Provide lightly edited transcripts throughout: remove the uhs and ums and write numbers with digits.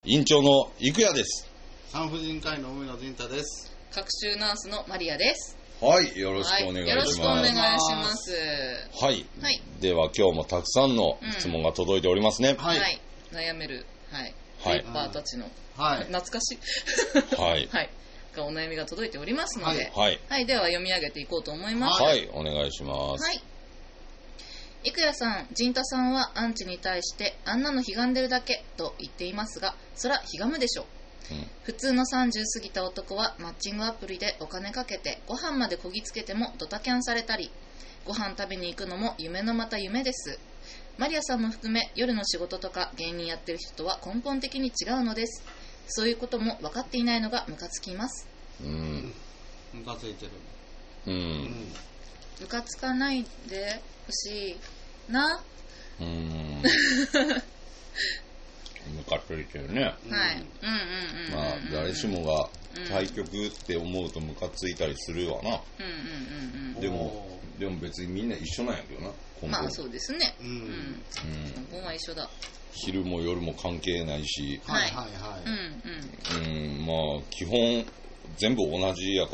院長の生谷です。 産婦人科医の梅野仁太です。 各種ナースのマリアです。 はい、よろしくお願いします。 よろしくお願いします。 はい。はい、では今日もたくさんの質問が届いておりますね。 はい。悩める、はい。ペーパーたちの、懐かしい。 はい。 はい。お悩みが届いておりますので、 はい。 はい。では読み上げていこうと思います。 はい、お願いします。 はい。生谷さん、仁太さんはアンチに対してあんなのひがんでるだけと言っていますが、そらひがむでしょう。普通の30過ぎた男はマッチングアプリでお金かけてご飯までこぎつけてもドタキャンされたり、ご飯食べに行くのも夢のまた夢です。マリアさんも含め夜の仕事とか芸人やってる人とは根本的に違うのです。そういうことも分かっていないのがムカつきます。 ムカついてる。 ムカつかないでほしいな。 ムカついてるね。 はい。 まあ誰しもが対局って思うとムカついたりするわな。でも別にみんな一緒なんやけどな。 まあそうですね。根本は一緒だ。 昼も夜も関係ないし。 はい。 まあ基本全部同じやから。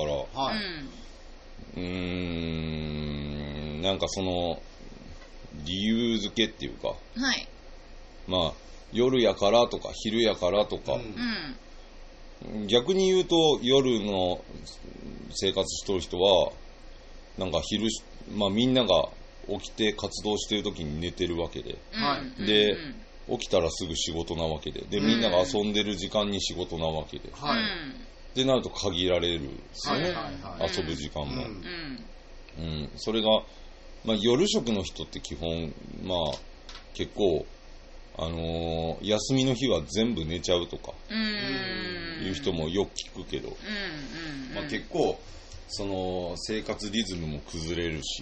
なんかその理由付けっていうか。 はい。 まあ夜やからとか昼やからとか、逆に言うと夜の生活しとる人はなんかまあみんなが起きて活動してる時に寝てるわけで、で起きたらすぐ仕事なわけで、みんなが遊んでる時間に仕事なわけで、でなると限られるんですよね、遊ぶ時間も。それが、まあ、夜食の人って基本まあ結構休みの日は全部寝ちゃうとかいう人もよく聞くけど、まあ、結構その生活リズムも崩れるし、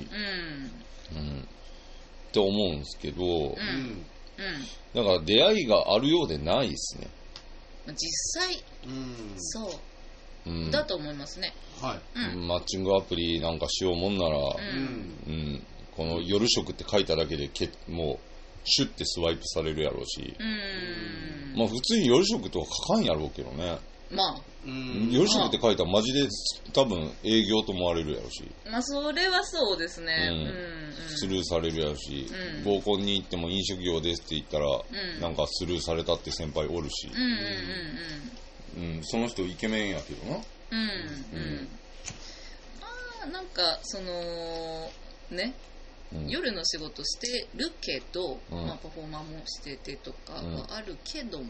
って思うんですけど、だから出会いがあるようでないですね。 実際、そう、だと思いますね。 マッチングアプリなんかしようもんなら、この夜食って書いただけでもうシュッてスワイプされるやろうし、まあ普通に夜食とか書かんやろうけどね。 まあ夜食って書いたらマジで多分営業と思われるやろうし、 まあそれはそうですね。 スルーされるやろうし、合コンに行っても飲食業ですって言ったら、なんかスルーされたって先輩おるし、その人イケメンやけどな。 なんかそのね、夜の仕事してるけど、まあ、パフォーマーもしててとかはあるけども、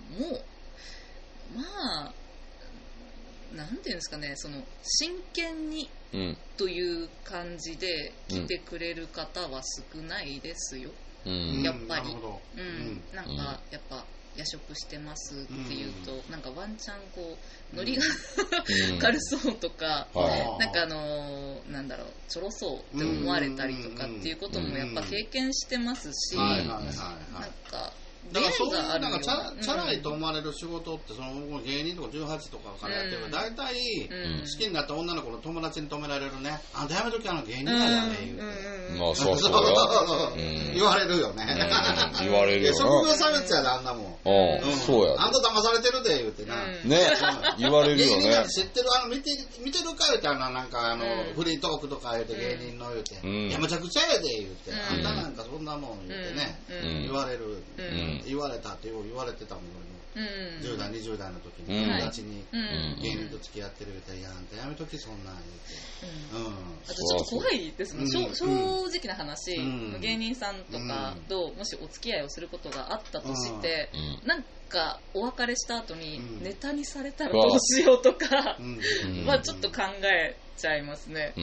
まあなんていうんですかね、その真剣にという感じで来てくれる方は少ないですよ、やっぱり。なんかやっぱ夜食してますっていうと、なんかワンチャンこうノリが軽そうとか、なんかなんだろう、ちょろそうって思われたりとかっていうこともやっぱ経験してますし、なんかだからそういうなんかチャラいと思われる仕事って、その芸人とか18とかからやってるから大体好きになった女の子の友達に止められるね、あんたやめとき芸人だよね言うて、 まあそう言われるよね。 言われるよな。 職業差別やであんなもん。 そうや。 あんた騙されてるで言うてな。 ね、言われるよね。 芸人知ってる見てるか言うてなんかフリートークとか言うて芸人の言うて、いやむちゃくちゃやで言うて、あんたなんかそんなもん言うてね、言われる。言われたって言われてたもん、10代20代の時に友達に芸人と付き合ってるみたいな、あんたやめときそんなん言うて、 あとちょっと怖いですね、正直な話、芸人さんとかともしお付き合いをすることがあったとして、なんかお別れした後にネタにされたらどうしようとかはちょっと考えちゃいますね。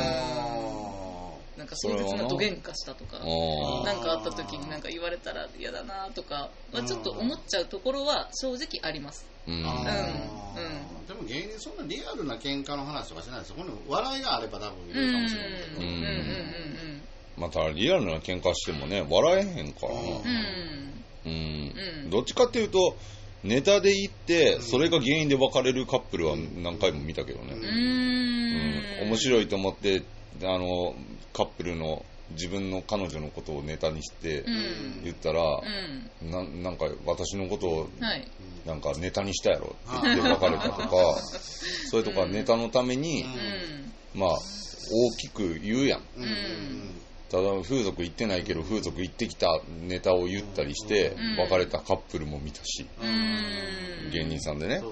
なんか壮絶などげんかしたとか、なんかあった時になんか言われたら嫌だなとかはちょっと思っちゃうところは正直あります。でも芸人そんなリアルな喧嘩の話とかしないですよ。この笑いがあれば多分言うかもしれないけど、 またリアルな喧嘩してもね笑えへんからな。どっちかっていうとネタで言ってそれが原因で別れるカップルは何回も見たけどね。面白いと思ってカップルの自分の彼女のことをネタにして言ったら、なんか私のことをなんかネタにしたやろって言って別れたとか、それとかネタのためにまあ大きく言うやん。ただ風俗行ってないけど風俗行ってきたネタを言ったりして別れたカップルも見たし、芸人さんでね。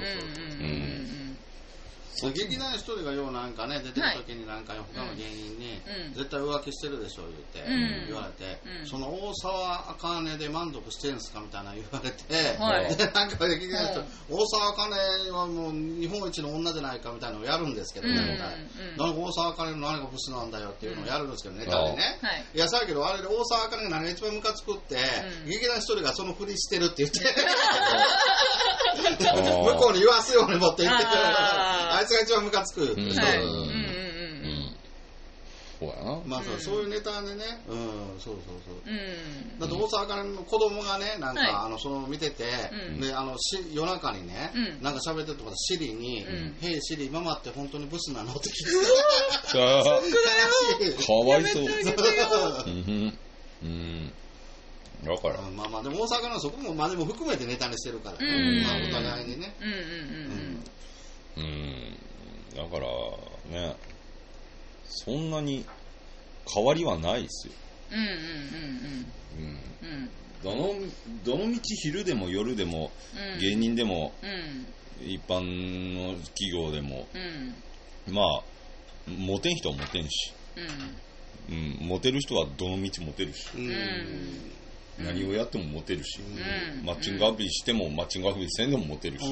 劇団一人がようなんかね出てる時になんか他の芸人に絶対浮気してるでしょ言われて、その大沢あかねで満足してるんですかみたいな言われて、でなんか劇団一人大沢あかねはもう日本一の女じゃないかみたいなのをやるんですけどね、なんか大沢あかねの何がブスなんだよっていうのをやるんですけどネタでね、いやさやけどあれで大沢あかねが何が一番ムカつくって劇団一人がそのふりしてるって言って向こうに言わすように持って言ってくるあいつが一番ムカつくそうやな。 まあそういうネタでね、そうだって大沢あかねの子供がねなんかその見てて、で夜中にねなんか喋ってるとかシリに「へいシリママって本当にブスなの?」って聞いてかわいそう。だからまあでも大阪のそこもまあでも含めてネタにしてるから、まあお互いにね。 だからね、そんなに変わりはないですよ。どの道昼でも夜でも芸人でも一般の企業でもまあモテん人はモテんし、モテる人はどの道モテるし。何をやってもモテるし、マッチングアプリしてもマッチングアプリせんでもモテるし、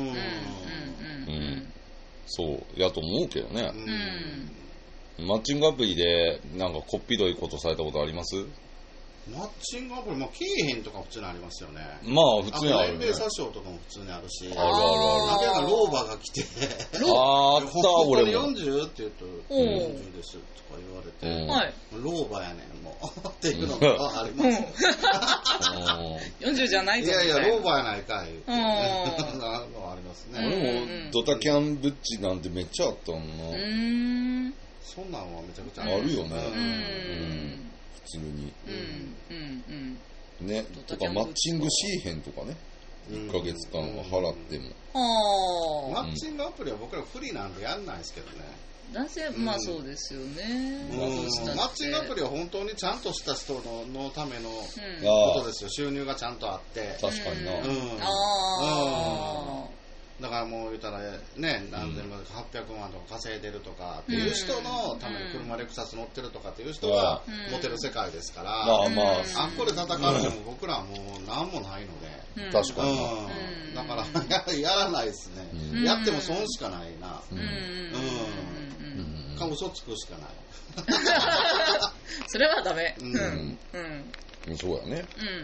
そうやと思うけどね。マッチングアプリでなんかこっぴどいことされたことあります？ マッチングアプリ、まあ、けえへんとか普通にありますよね。 まあ普通にあるね。 年齢詐称とかも普通にあるし、 あるあるなんか老婆が来てあった俺も 40って言うと40ですとか言われて、老婆やねんもうっていうのがありますよ。 40じゃないぞいやいや老婆やないかいっていうのがありますね。 俺もドタキャンブッチなんてめっちゃあったもんな。 そんなんはめちゃくちゃあるよね。普通にね、とかマッチングしへんとかね、1ヶ月間は払っても。 マッチングアプリは僕ら不利なんでやんないですけどね。 男性まあそうですよね。 マッチングアプリは本当にちゃんとした人のためのことですよ。収入がちゃんとあって。 確かにな。 だからもう言ったらね、何千万800万とか稼いでるとかっていう人のために車レクサス乗ってるとかっていう人がモテる世界ですから、あっこで戦うでも僕らはもう何もないので。 確かに。 だからやらないですね。やっても損しかないな。か嘘つくしかない。 それはダメ。 そうやね。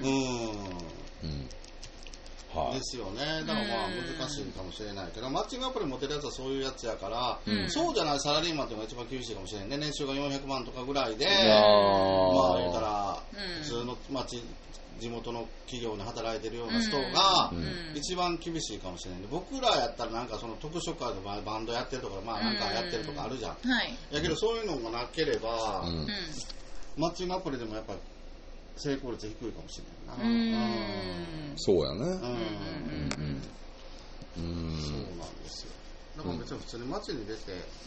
ですよね。だからまあ難しいかもしれないけど、マッチングアプリ持ってるやつはそういうやつやから、そうじゃないサラリーマンっていうのが一番厳しいかもしれないね。年収が400万とかぐらいで、まあ言うたら普通の地元の企業に働いてるような人が一番厳しいかもしれない。僕らやったらなんかその特殊化でバンドやってるとか、まあなんかやってるとかあるじゃん。やけどそういうのがなければ、マッチングアプリでもやっぱ成功率低いかもしれないな。 そうやね。 そうなんですよ。だから別に普通に街に出て、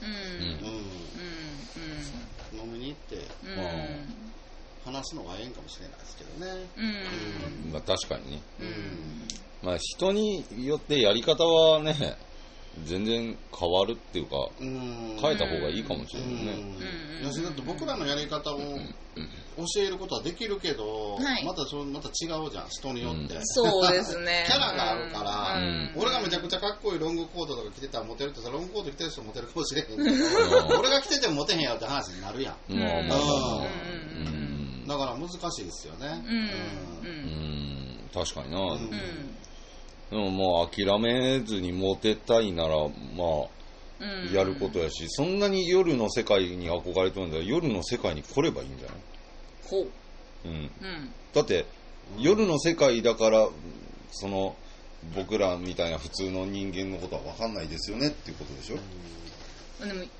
飲みに行って話すのがええんかもしれないですけどね。 まあ確かにね。まあ人によってやり方はね、全然変わるっていうか、変えた方がいいかもしれないね。 だって僕らのやり方を教えることはできるけど、また違うじゃん、人によって。 そうですね。 キャラがあるから、俺がめちゃくちゃかっこいいロングコートとか着てたらモテるってさ、ロングコート着てる人モテるかもしれへんけど、俺が着ててもモテへんやろって話になるやん。だから難しいですよね。 確かにな。でももう諦めずにモテたいならまあやることやし、そんなに夜の世界に憧れてるんだら夜の世界に来ればいいんじゃない？ ほう。 だって夜の世界だからその僕らみたいな普通の人間のことは分かんないですよねっていうことでしょ。 でも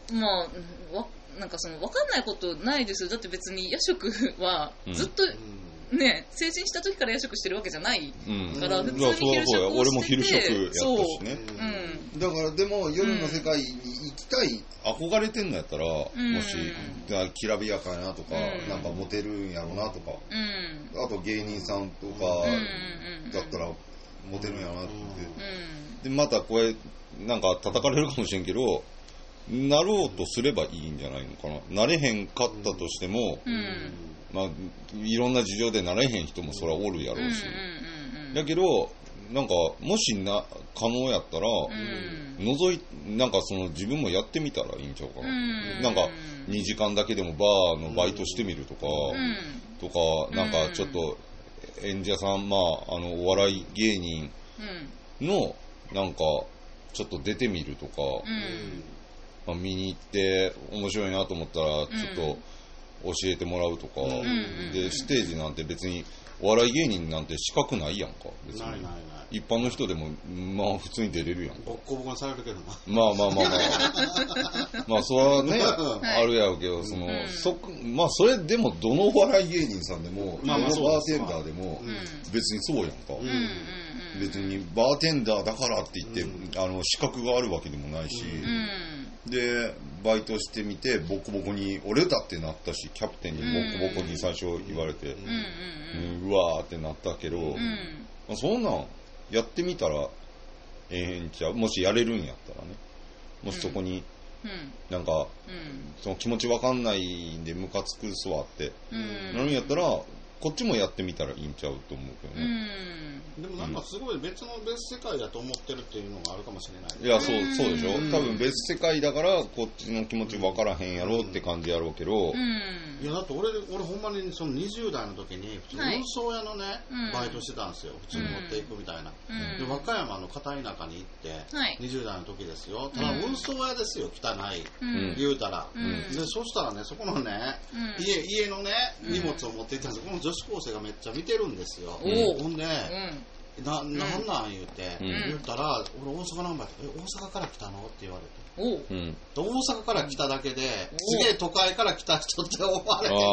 まあなんか分かんないことないですよ。だって別に夜食はずっと、ね、成人した時から夜食してるわけじゃないから、普通に昼食をしてて、 俺も昼食やったしね。 だからでも夜の世界に行きたい、 憧れてんのやったら、もしきらびやかやなとか、なんかモテるんやろうなとか、あと芸人さんとかだったらモテるんやろうなって、 でまたこれなんか叩かれるかもしれんけど、なろうとすればいいんじゃないのかな。なれへんかったとしても、まあいろんな事情でなれへん人もそらおるやろうし、だけどなんかもし可能やったら、なんかその自分もやってみたらいいんちゃうかな。なんか2時間だけでもバーのバイトしてみるとか、なんかちょっと演者さん、お笑い芸人のなんかちょっっと出てみるとか、まあ、見に行って面白いなと思ったらちょっと教えてもらうとか、でステージなんて別にお笑い芸人なんて資格ないやんか。別にない一般の人でもまあ普通に出れるやんか。 ボッコボコにされるけどな。 まあまあそれはね、はい、あるやろうけど、まあそれでもどのお笑い芸人さんでも、どのバーテンダーでも別にそうやんか。別にバーテンダーだからって言って、資格があるわけでもないし、でバイトしてみてボコボコに俺だってなったし、キャプテンにボコボコに最初言われて、うわーってなったけど、まあ、そんなんやってみたらええんちゃう。もしやれるんやったらね。もしそこになんか、その気持ちわかんないんでムカつくすわってなるんやったら、こっちもやってみたらいいんちゃうと思うけどね。 でもなんかすごい別世界だと思ってるっていうのがあるかもしれない、ね。 いや、そうでしょ。多分別世界だからこっちの気持ち分からへんやろって感じやろうけど。 いやだって俺ほんまにその20代の時に普通に運送屋のね、バイトしてたんですよ。普通に持っていくみたいな。で和歌山の片田舎に行って、20代の時ですよ。ただ運送屋ですよ、汚い、言うたら。でそしたらね、そこのね、家のね荷物を持っていったんですよ。この女子高生がめっちゃ見てるんですよ。ほんで、なんなん言うて、言ったら、俺大阪ナンバーで、大阪から来たのって言われて。大阪から来ただけで、すげえ都会から来た人って思われてる。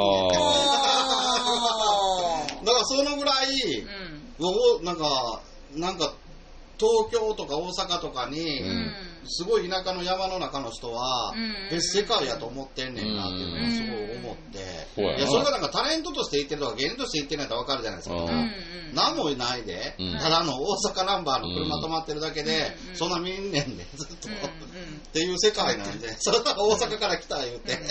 だからそのぐらい、なんか東京とか大阪とかに、すごい田舎の山の中の人は、別世界やと思ってんねんなっていうのがすごい思って、いや、それがなんかタレントとして言ってるとか芸人として言ってるんやったら分かるじゃないですか。何もないで、ただの大阪ナンバーの車止まってるだけで、そんな見んねんで、ずっと。っていう世界なんで、それは大阪から来た言うて。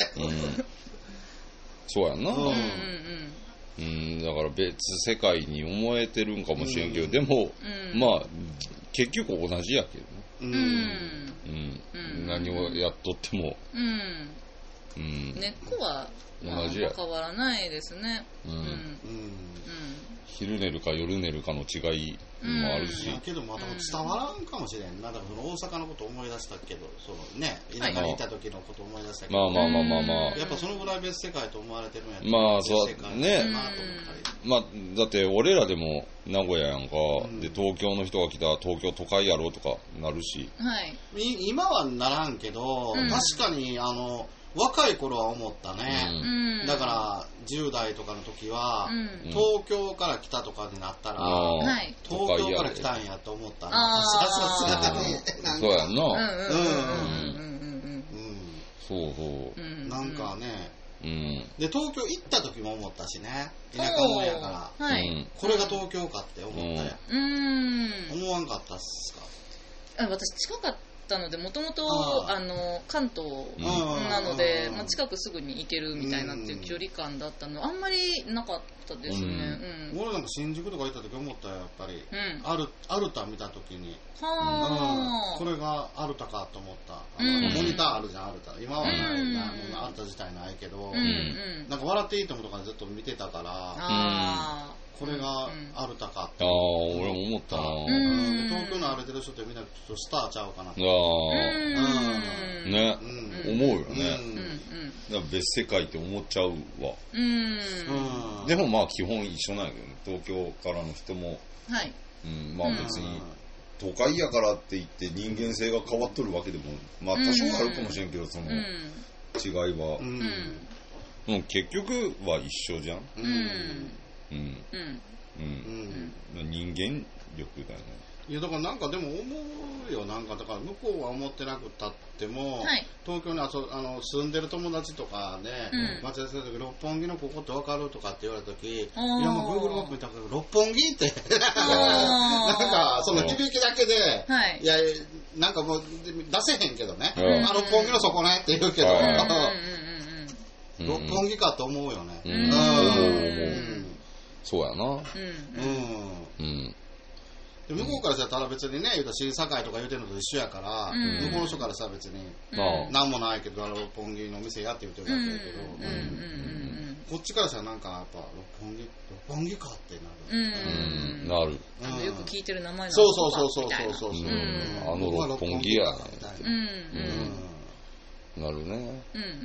そうやんな。だから別世界に思えてるんかもしれんけど、でも、まあ、結局同じやけどね。何をやっとっても。 根っこは同じや。 変わらないですね。 昼寝るか夜寝るかの違いもあるし。 けどまだ伝わらんかもしれんな。だからその大阪のこと思い出したけど、そのね、田舎にいた時のこと思い出したけど。 まあ。 やっぱそのぐらい別世界と思われてるんやったら。 まあそうね。まあだって俺らでも名古屋やんか。で東京の人が来たら東京都会やろうとかなるし。 今はならんけど、確かに若い頃は思ったね。だから10代とかの時は、東京から来たとかになったら、東京から来たんやと思ったな。 そうやんな。そうなんかね、で東京行った時も思ったしね。田舎もんやから、これが東京かって思ったや。思わんかったっすか？ 私近かったので、もともと関東なので、近くすぐに行けるみたいなっていう距離感だったのあんまりなかったですね。 俺なんか新宿とか行った時思ったよ、やっぱり。アルタ見た時に、これがアルタかと思った。モニターあるじゃん、アルタ。今はないな、アルタ自体ないけど、なんか笑っていいともとかずっと見てたから、これがアルタかって。 俺も思ったな。 東京の歩いてる人ってみんなちょっとスターちゃうかなって。 ね、思うよね。だから別世界って思っちゃうわ。でもまあ基本一緒なんやけどね。東京からの人も、まあ別に都会やからって言って人間性が変わっとるわけでも、まあ多少あるかもしれんけど、その違いは、もう結局は一緒じゃん。人間力だよね。 いやだからなんかでも思うよ、なんかだから向こうは思ってなくたっても、はい、東京に住んでる友達とかで、待ち合わせた時六本木のここって分かるとかって言われた時、いやもう Google マップ見たから六本木ってなんかその響きだけで、いやなんかもう出せへんけどね、六本木のそこねって言うけど、六本木かと思うよね。 そうやな。 で向こうからしたら別にね、新堺とか言うてるのと一緒やから、向こうの人からしたら別に何もないけど六本木の店やって言ってるだけやけど、こっちからしたらなんかやっぱ六本木かってなる。 よく聞いてる名前なの。 そうあの六本木やね。なるね。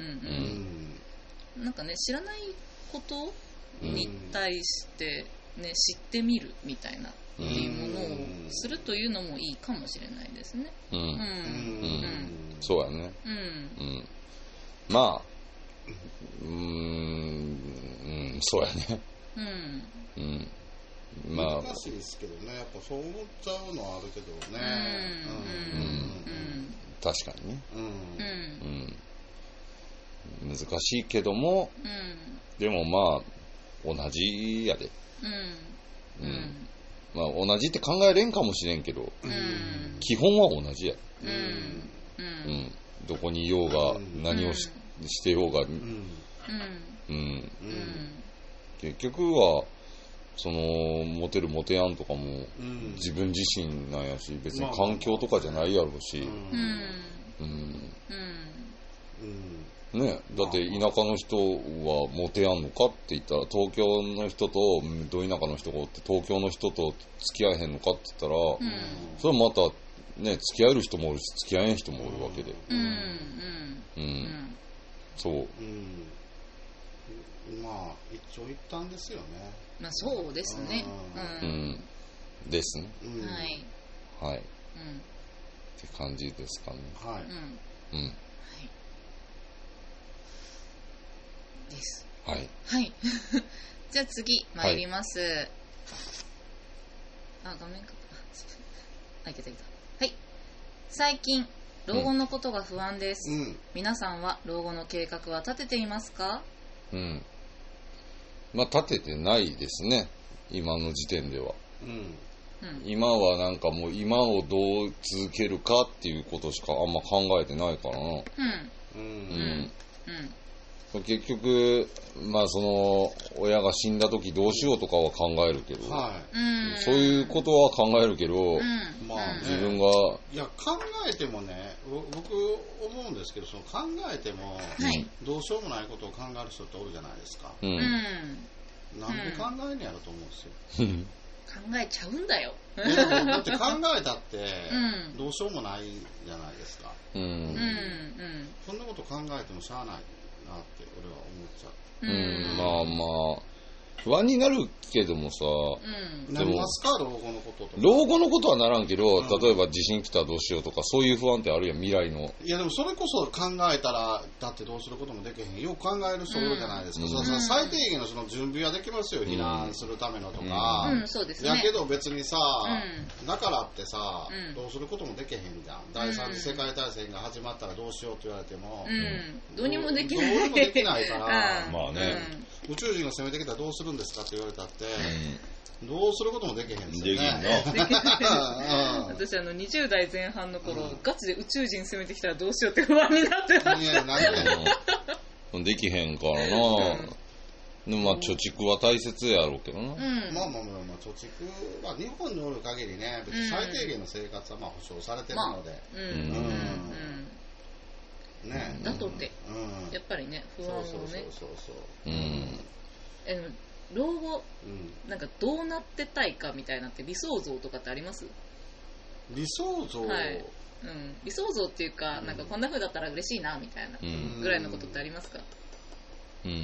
なんかね、知らないことに対してね、知ってみるみたいなっていうものをするというのもいいかもしれないですね。 そうやね。まあ、そうやね。 まあ難しいですけどね、やっぱそう思っちゃうのはあるけどね。 確かにね。難しいけども、でもまあ同じやで。まあ同じって考えれんかもしれんけど、基本は同じや。どこにいようが何をしてようが、結局はそのモテるモテやんとかも自分自身なんやし、別に環境とかじゃないやろうし。ね、だって田舎の人はモテやんのかって言ったら、東京の人とど田舎の人がおって東京の人と付き合えへんのかって言ったら、それはまたね、付き合える人もおるし付き合えん人もおるわけで、そう、 まあ一長一短ですよね。 まあそうですね。 ですね。はい。って感じですかね。はい。です。はい。はい。じゃあ次参ります。画面か。いけた。はい。最近老後のことが不安です。皆さんは老後の計画は立てていますか？ まあ立ててないですね。今の時点では。今はなんかもう今をどう続けるかっていうことしかあんま考えてないからな。結局、まあその親が死んだ時どうしようとかは考えるけど、そういうことは考えるけど、自分がいや考えてもね、僕思うんですけど、その考えてもどうしようもないことを考える人っておるじゃないですか。なんで考えんねやろと思うんですよ。 考えちゃうんだよ。 だって考えたってどうしようもないじゃないですか。そんなこと考えてもしゃあないなって俺は思っちゃう。 まあ不安になるけどもさ、 なりますか、老後のこととか。 老後のことはならんけど、例えば地震来たらどうしようとか、そういう不安ってあるやん、未来の。 いやでもそれこそ考えたらだってどうすることもできへん、よく考える人いるじゃないですか。最低限のその準備はできますよ、避難するためのとか。 そうですね。 やけど別にさ、だからってさ、どうすることもできへんじゃん。第三次世界大戦が始まったらどうしようって言われても、 どうにもできない。 どうにもできないから。 まあね。 宇宙人が攻めてきたらどうするんですかって言われたって、どうすることもできへんですよね。 私20代前半の頃、ガチで宇宙人攻めてきたらどうしようって不安になってました。 できへんからな。でもまあ貯蓄は大切やろうけどな。 まあ貯蓄は日本におる限りね、別に最低限の生活はまあ保障されてるので。 ね、だとって、やっぱりね、不安をね。老後、なんかどうなってたいかみたいなって理想像とかってあります？ 理想像、 理想像っていうか、なんかこんな風だったら嬉しいなみたいなぐらいのことってありますか？ 俺、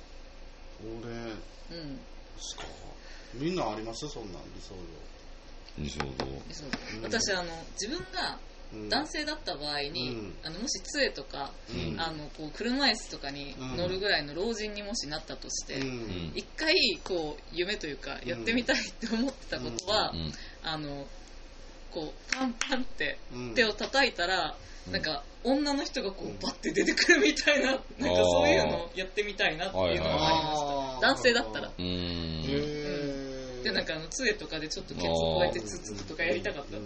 みんなあります？そんなん理想像。 私自分が男性だった場合に、もし杖とか、こう車椅子とかに乗るぐらいの老人にもしなったとして、一回こう夢というかやってみたいって思ってたことは、こうパンパンって手を叩いたら、なんか女の人がこうバッて出てくるみたいな、なんかそういうのをやってみたいなっていうのがありました。男性だったら。でなんか杖とかでちょっとケツをこうやってつつくとかやりたかった。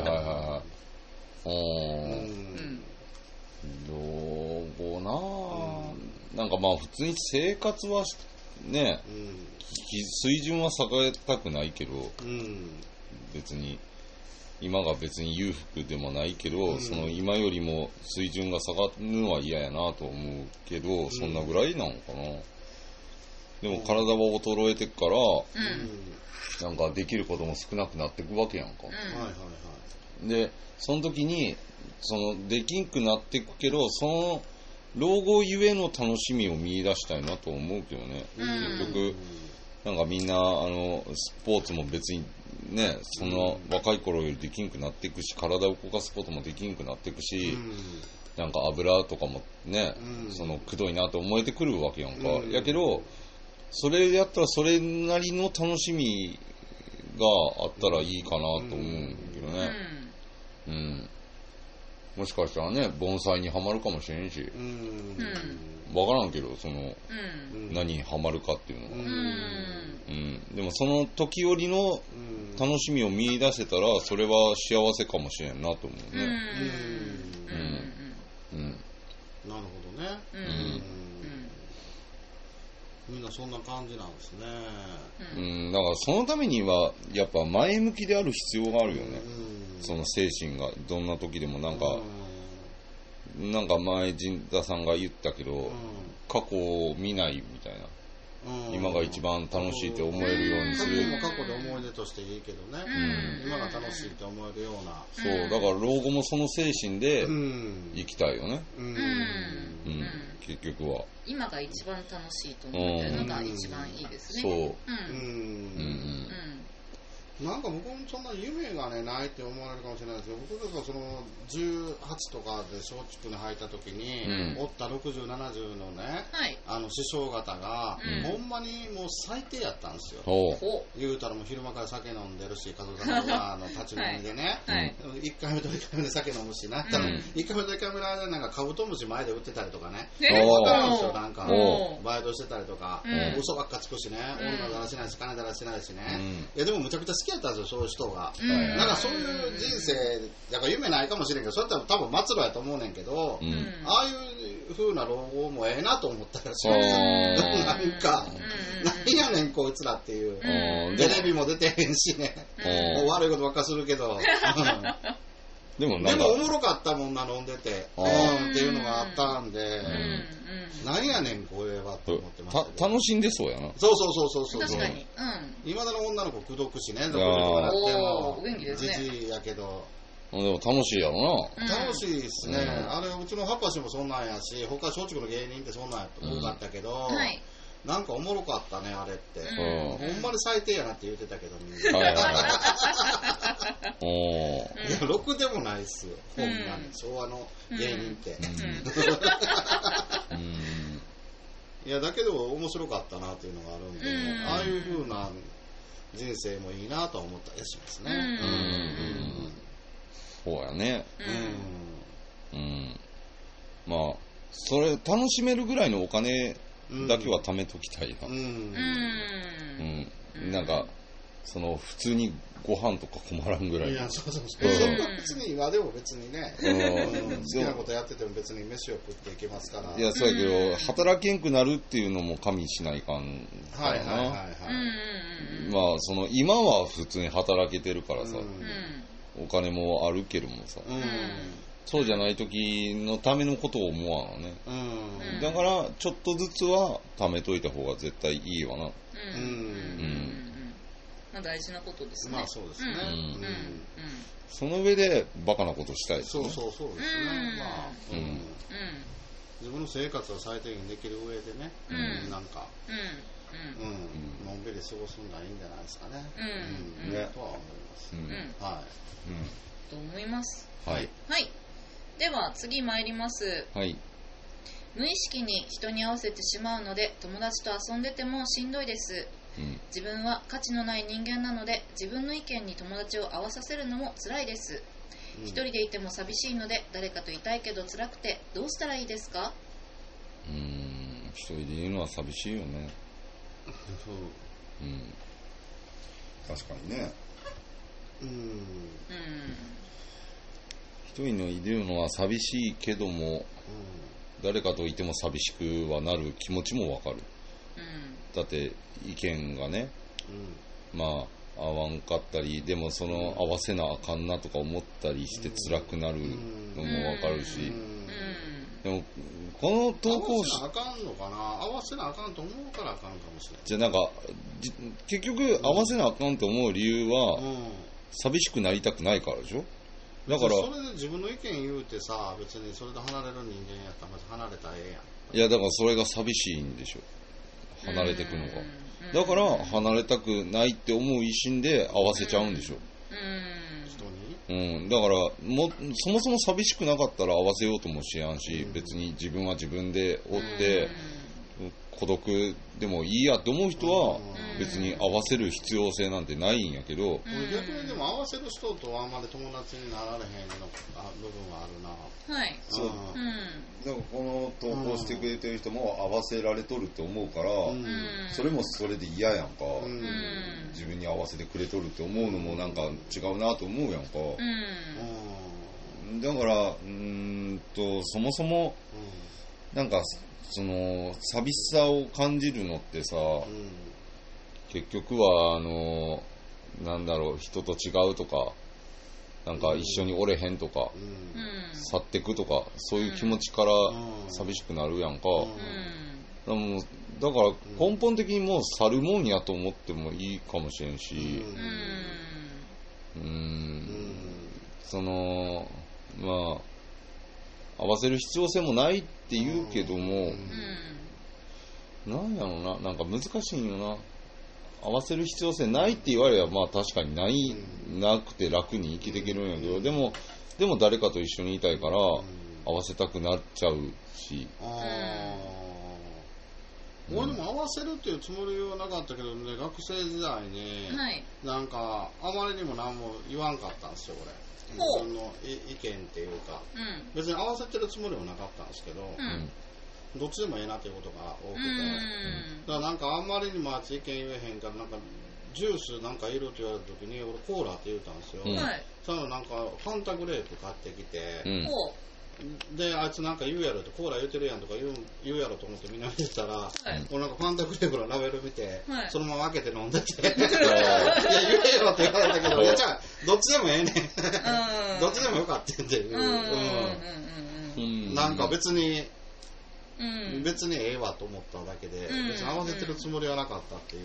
どうな、なんかまあ普通に生活はね、水準は下げたくないけど、別に今が別に裕福でもないけど、その今よりも水準が下がるのは嫌やなと思うけど、そんなぐらいなのかな。でも体は衰えてくから、なんかできることも少なくなっていくわけやんか。でその時にできんくなっていくけど、その老後ゆえの楽しみを見出したいなと思うけどね。結局なんかみんなスポーツも別にね、その若い頃よりできんくなっていくし、体を動かすこともできんくなっていくし、なんか油とかもね、くどいなと思えてくるわけやんか。やけどそれやったらそれなりの楽しみがあったらいいかなと思うんだけどね。もしかしたらね、盆栽にはまるかもしれんし、わからんけど、何にはまるかっていうのは。でもその時折の楽しみを見出せたら、それは幸せかもしれんなと思うね。 なるほどね。みんなそんな感じなんですね。 だからそのためにはやっぱ前向きである必要があるよね。その精神がどんな時でもなんか前陣田さんが言ったけど、過去を見ないみたいな。今が一番楽しいって思えるようにする。 過去で思い出としていいけどね、今が楽しいって思えるような。 そう、だから老後もその精神で生きたいよね。結局は今が一番楽しいと思ってるのが一番いいですね。 なんか僕もそんな夢がねないって思われるかもしれないですけど、僕とかその18とかで松竹に入った時に、おった60、70のね、師匠方が、ほんまにもう最低やったんですよ。言うたらもう昼間から酒飲んでるし、家族さんが立ち飲みでね、1回目と2回目で酒飲むしなったら、1回目と2回目の間になんかカブトムシ前で売ってたりとかね、わかるんですよ。なんかバイトしてたりとか、嘘ばっかつくしね、女だらしないし金だらしないしね。いやでもむちゃくちゃ好きやったんですよ、そういう人が。なんかそういう人生だから夢ないかもしれんけど、それって多分末路やと思うねんけど、ああいう風な老後もええなと思ったらしいです。なんか何やねんこいつらっていう。テレビも出てへんしね、もう悪いことばっかするけどでもおもろかったもんな、飲んでてっていうのがあったんで、何やねんこれはって思ってましたけど。 楽しんでそうやな。 そう確かに。 今だの女の子口説くしね、60とかなってもじじいやけど。 でも楽しいやろな。楽しいですね。あれうちのハッパシもそんなんやし、他松竹の芸人ってそんなん多かったけど、なんかおもろかったねあれって。ほんまに最低やなって言ってたけど、みんな。いやろくでもないっすよ、ほんまに昭和の芸人って。いやだけど面白かったなっていうのがあるんで、ああいう風な人生もいいなと思ったりしますね。 そうやね。まあそれ楽しめるぐらいのお金だけは貯めときたいな。なんか普通にご飯とか困らんぐらい。 いやそう別に今でも別にね、好きなことやってても別に飯を食っていけますから。 いやそうやけど、働けんくなるっていうのも加味しないかんからな。まあ今は普通に働けてるからさ、お金もあるけどもさ、そうじゃない時のためのことを思わんのね。だからちょっとずつは貯めといた方が絶対いいわな。 大事なことですね。 まあそうですね。 その上でバカなことしたいですね。 そうですね。まあ自分の生活を最低限できる上でね、なんかのんびり過ごすのがいいんじゃないですかね。とは思います。はい。 と思います。 はい。 はい。では次参ります。 はい。 無意識に人に合わせてしまうので友達と遊んでてもしんどいです。自分は価値のない人間なので自分の意見に友達を合わさせるのも辛いです。一人でいても寂しいので誰かといたいけど辛くてどうしたらいいですか？ 一人でいるのは寂しいよね。 確かにね。 一人のいるのは寂しいけども、誰かといても寂しくはなる気持ちもわかる。だって意見がね、まあ合わんかったり、でもその合わせなあかんなとか思ったりして辛くなるのもわかるし、でもこの投稿合わせなあかんのかな、合わせなあかんと思うからあかんかもしれない。 じゃあなんか結局合わせなあかんと思う理由は、寂しくなりたくないからでしょ。だからそれで自分の意見言うてさ、別にそれで離れる人間やったらまず離れたらええやん。 いやだからそれが寂しいんでしょ、離れてくのが。だから離れたくないって思う一心で合わせちゃうんでしょ。 人に？ だからそもそも寂しくなかったら合わせようともしやんし、別に自分は自分でおって、孤独でもいいやって思う人は別に合わせる必要性なんてないんやけど、 逆にでも合わせる人とあんまり友達になられへんの部分はあるな。 はい。 そう。だからこの投稿してくれてる人も合わせられとるって思うから、それもそれで嫌やんか。自分に合わせてくれとるって思うのもなんか違うなと思うやんか。だからそもそもなんかその寂しさを感じるのってさ、結局はなんだろう、人と違うとか、なんか一緒におれへんとか、去ってくとか、そういう気持ちから寂しくなるやんか。だから根本的にもう去るもんやと思ってもいいかもしれんし、そのまあ合わせる必要性もないって言うけども、なんやろうな、なんか難しいんよな。合わせる必要性ないって言われればまあ確かになくて楽に生きていけるんやけど、でも誰かと一緒にいたいから合わせたくなっちゃうし。 俺でも合わせるっていうつもりはなかったけどね、学生時代に、なんかあまりにも何も言わんかったんですよ俺。自分の意見っていうか、別に合わせてるつもりもなかったんですけど、どっちでもええなっていうことが多くて、だからなんかあんまりにもあいつ意見言えへんから、なんかジュースなんかいるって言われた時に俺コーラって言うたんですよ。そのなんかファンタグレープ買ってきて、であいつなんか言うやろって、コーラ言うてるやんとか言うやろと思ってみんな見てたら、俺なんかファンタグレープのラベル見て、そのまま開けて飲んでて、いや言えよって言われたけど、いやじゃあどっちでもええねんどっちでもよかったっていう、なんか別にええわと思っただけで、別に合わせてるつもりはなかったっていう、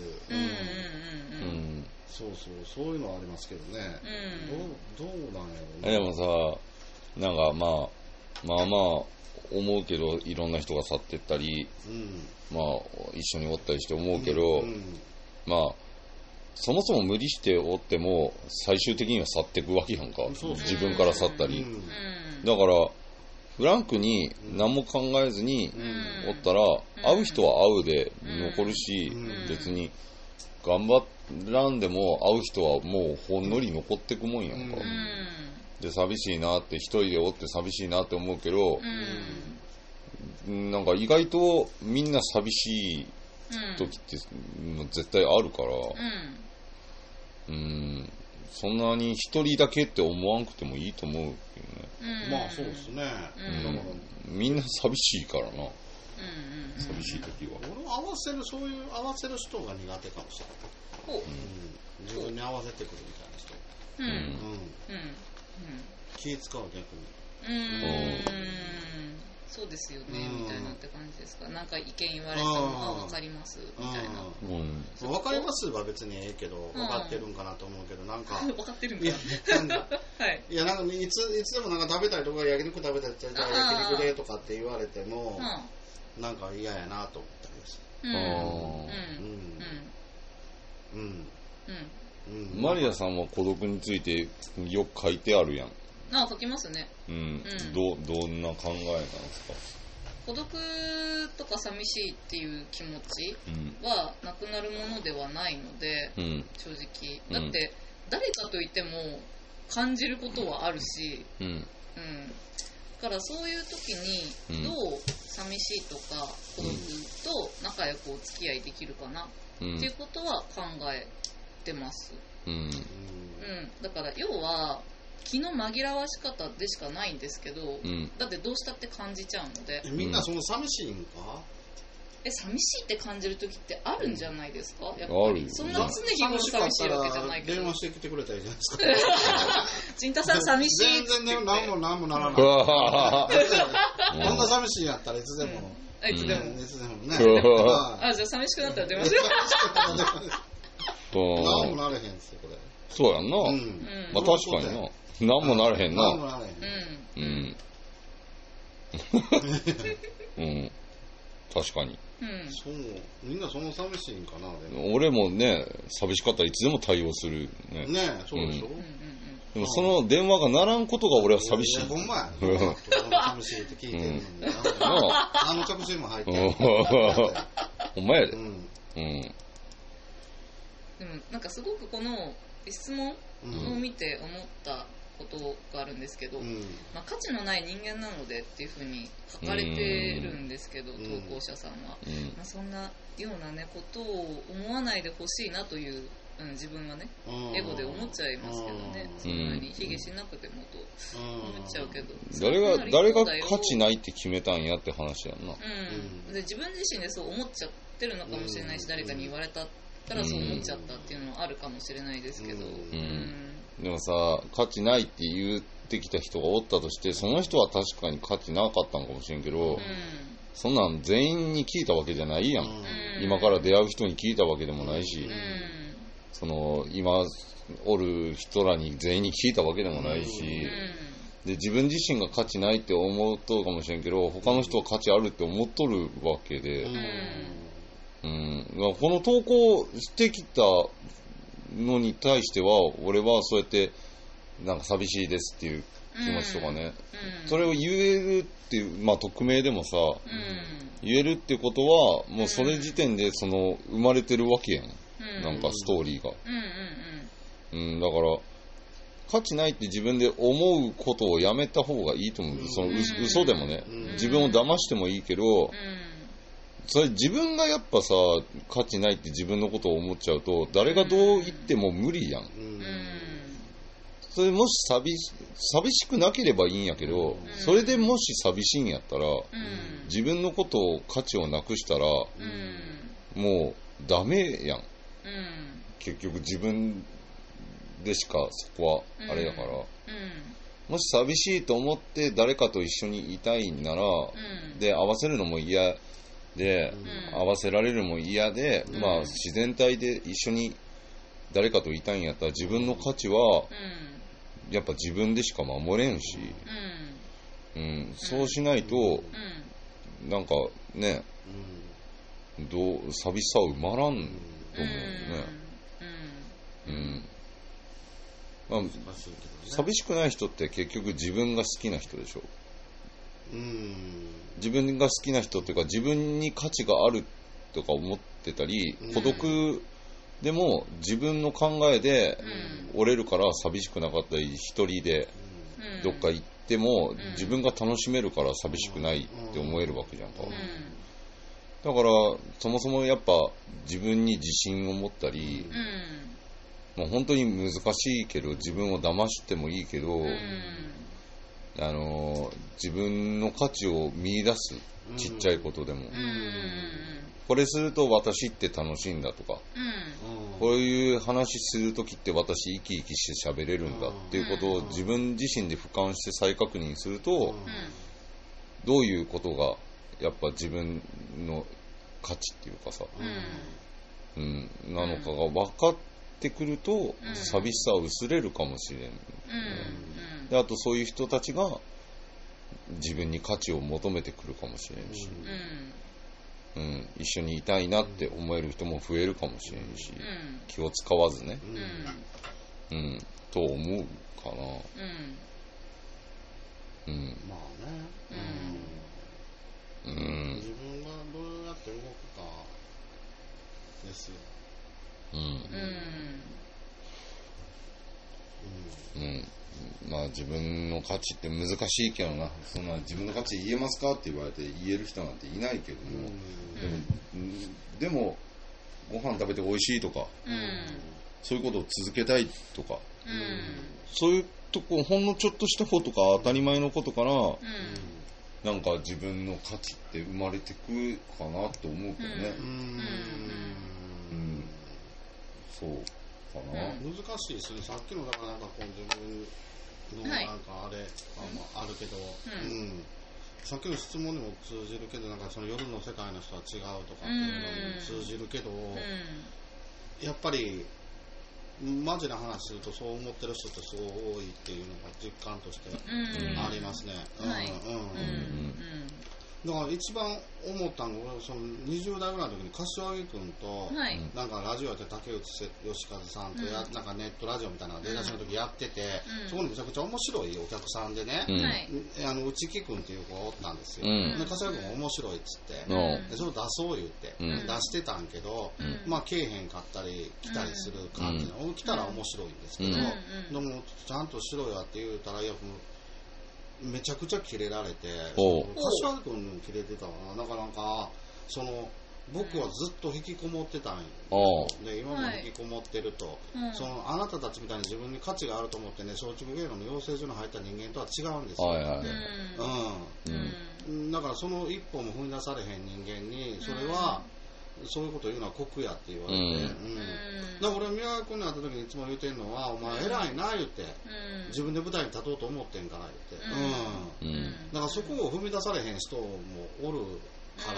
そういうのはありますけどね。どうなんやろうね。 でもさ、なんかまあ思うけど、いろんな人が去ってったり、まあ一緒におったりして思うけど、まあそもそも無理しておっても最終的には去っていくわけやんか。自分から去ったり、だからフランクに何も考えずにおったら、会う人は会うで残るし、別に頑張らんでも会う人はもうほんのり残っていくもんやんか。で寂しいなって、一人でおって寂しいなって思うけど、なんか意外とみんな寂しい時って絶対あるから、そんなに一人だけって思わんくてもいいと思うけどね。 まあそうですね。 みんな寂しいからな。寂しい時は。 俺はそういう合わせる人が苦手かもしれない。自分に合わせてくるみたいな人。気使う逆に。 そうですよね、みたいなって感じですか。なんか意見言われても分かりますみたいな。 分かりますは別にええけど、分かってるんかなと思うけど、なんか分かってるんかいやなんかいつでもなんか食べたいとか、焼肉食べたいって、じゃあ焼肉でとかって言われてもなんか嫌やなと思ったりする。 マリアさんは孤独についてよく書いてあるやん。 書きますね。 どんな考えなんですか？ 孤独とか寂しいっていう気持ちはなくなるものではないので、正直。だって、誰かといても感じることはあるし、だからそういう時にどう寂しいとか孤独と仲良くお付き合いできるかなっていうことは考えてます。だから要は気の紛らわし方でしかないんですけど、だってどうしたって感じちゃうので。 みんなその寂しいんか？ 寂しいって感じる時ってあるんじゃないですか？やっぱりそんな常日頃寂しいわけじゃないけど。 電話してきてくれたらいいじゃないですか。 陣太さん寂しいって全然何もならない。こんな寂しいんやったらいつでも。 いつでもね。 じゃあ寂しくなったら電話しよう。何もなれへんですよこれ。 そうやんな。まあ確かにな。何もなれへんな。 何もなれへん。確かに。 そう、みんなその寂しいんかな。 俺もね、寂しかったらいつでも対応するね。 そうでしょ。 でもその電話が鳴らんことが俺は寂しい。 ほんまや。寂しいって聞いてるのに。着信も入ってる。 ほんまやで。 でもなんかすごくこの質問を見て思ったことがあるんですけど、価値のない人間なのでっていうふうに書かれてるんですけど、投稿者さんは、そんなようなねことを思わないでほしいなという、自分はねエゴで思っちゃいますけどね、そんなに卑下しなくてもと思っちゃうけど、 誰が価値ないって決めたんやって話やんな。 で自分自身でそう思っちゃってるのかもしれないし、誰かに言われたからそう思っちゃったっていうのはあるかもしれないですけど、 でもさ、価値ないって言ってきた人がおったとして、その人は確かに価値なかったのかもしれんけど、そんなん全員に聞いたわけじゃないやん。今から出会う人に聞いたわけでもないし、その今おる人らに全員に聞いたわけでもないし、で自分自身が価値ないって思うとるかもしれんけど、他の人は価値あるって思っとるわけで、この投稿してきたのに対しては、俺はそうやってなんか寂しいですっていう気持ちとかね、それを言えるっていう、匿名でもさ、言えるってことはもうそれ時点でその生まれてるわけやん、なんかストーリーが、だから価値ないって自分で思うことをやめた方がいいと思う。その嘘でもね、自分を騙してもいいけど、それ自分がやっぱさ、価値ないって自分のことを思っちゃうと、誰がどう言っても無理やん。それもし寂しくなければいいんやけど、それでもし寂しいんやったら、自分のことを価値をなくしたら、もうダメやん。結局自分でしかそこはあれだから、もし寂しいと思って誰かと一緒にいたいんなら、で合わせるのも嫌で、合わせられるのも嫌で、自然体で一緒に誰かといたいんやったら、自分の価値はやっぱ自分でしか守れんし、そうしないと、なんかね、寂しさは埋まらんと思うね。寂しくない人って結局自分が好きな人でしょ。自分が好きな人っていうか、自分に価値があるとか思ってたり、孤独でも自分の考えで折れるから寂しくなかったり、一人でどっか行っても自分が楽しめるから寂しくないって思えるわけじゃんか。だからそもそもやっぱ自分に自信を持ったり、本当に難しいけど、自分を騙してもいいけど、自分の価値を見出す、ちっちゃいことでも、これすると私って楽しいんだとか、こういう話するときって私生き生きして喋れるんだっていうことを自分自身で俯瞰して再確認すると、どういうことがやっぱ自分の価値っていうかさ、なのかが分かってくると、寂しさは薄れるかもしれん、であとそういう人たちが自分に価値を求めてくるかもしれんし、 一緒にいたいなって思える人も増えるかもしれんし、気を使わずね、と思うかな。 まあね、自分がどうやって動くかですよ。 まあ自分の価値って難しいけどな。そんな自分の価値言えますかって言われて言える人なんていないけども、でもご飯食べて美味しいとか、そういうことを続けたいとか、そういうとこ、ほんのちょっとしたことか当たり前のことから、なんか自分の価値って生まれてくるかなって思うけどね。そうかな。 難しいですね。さっきのだからなんかこう自分のなんかあれ、あるけど、さっきの質問にも通じるけど、なんかその夜の世界の人は違うとかっていうのにも通じるけど、やっぱりマジな話するとそう思ってる人ってそう多いっていうのが実感としてありますね。だから一番思ったのはその20代ぐらいの時に柏木君と、なんかラジオやって竹内義和さんとなんかネットラジオみたいな出だしの時やってて、そこにめちゃくちゃ面白いお客さんでね、内木君っていう子がおったんですよ。で柏木君も面白いっつって、でそれを出そう言って、出してたんけど、まあ来えへんかったり来たりする感じの、来たら面白いんですけど、でもちゃんとしろよって言うたら、いやめちゃくちゃキレられて、柏木君にキレてたわな。なんかその僕はずっと引きこもってたんよ。で今も引きこもってると、そのあなたたちみたいに自分に価値があると思ってね、松竹芸能の養成所に入った人間とは違うんですよって。だからその一歩も踏み出されへん人間にそれは、そういうこと言うのは酷やって言われて、だから俺宮川君に会った時にいつも言うてんのは、お前偉いな言って、自分で舞台に立とうと思ってんから言って、だからそこを踏み出されへん人もおるから、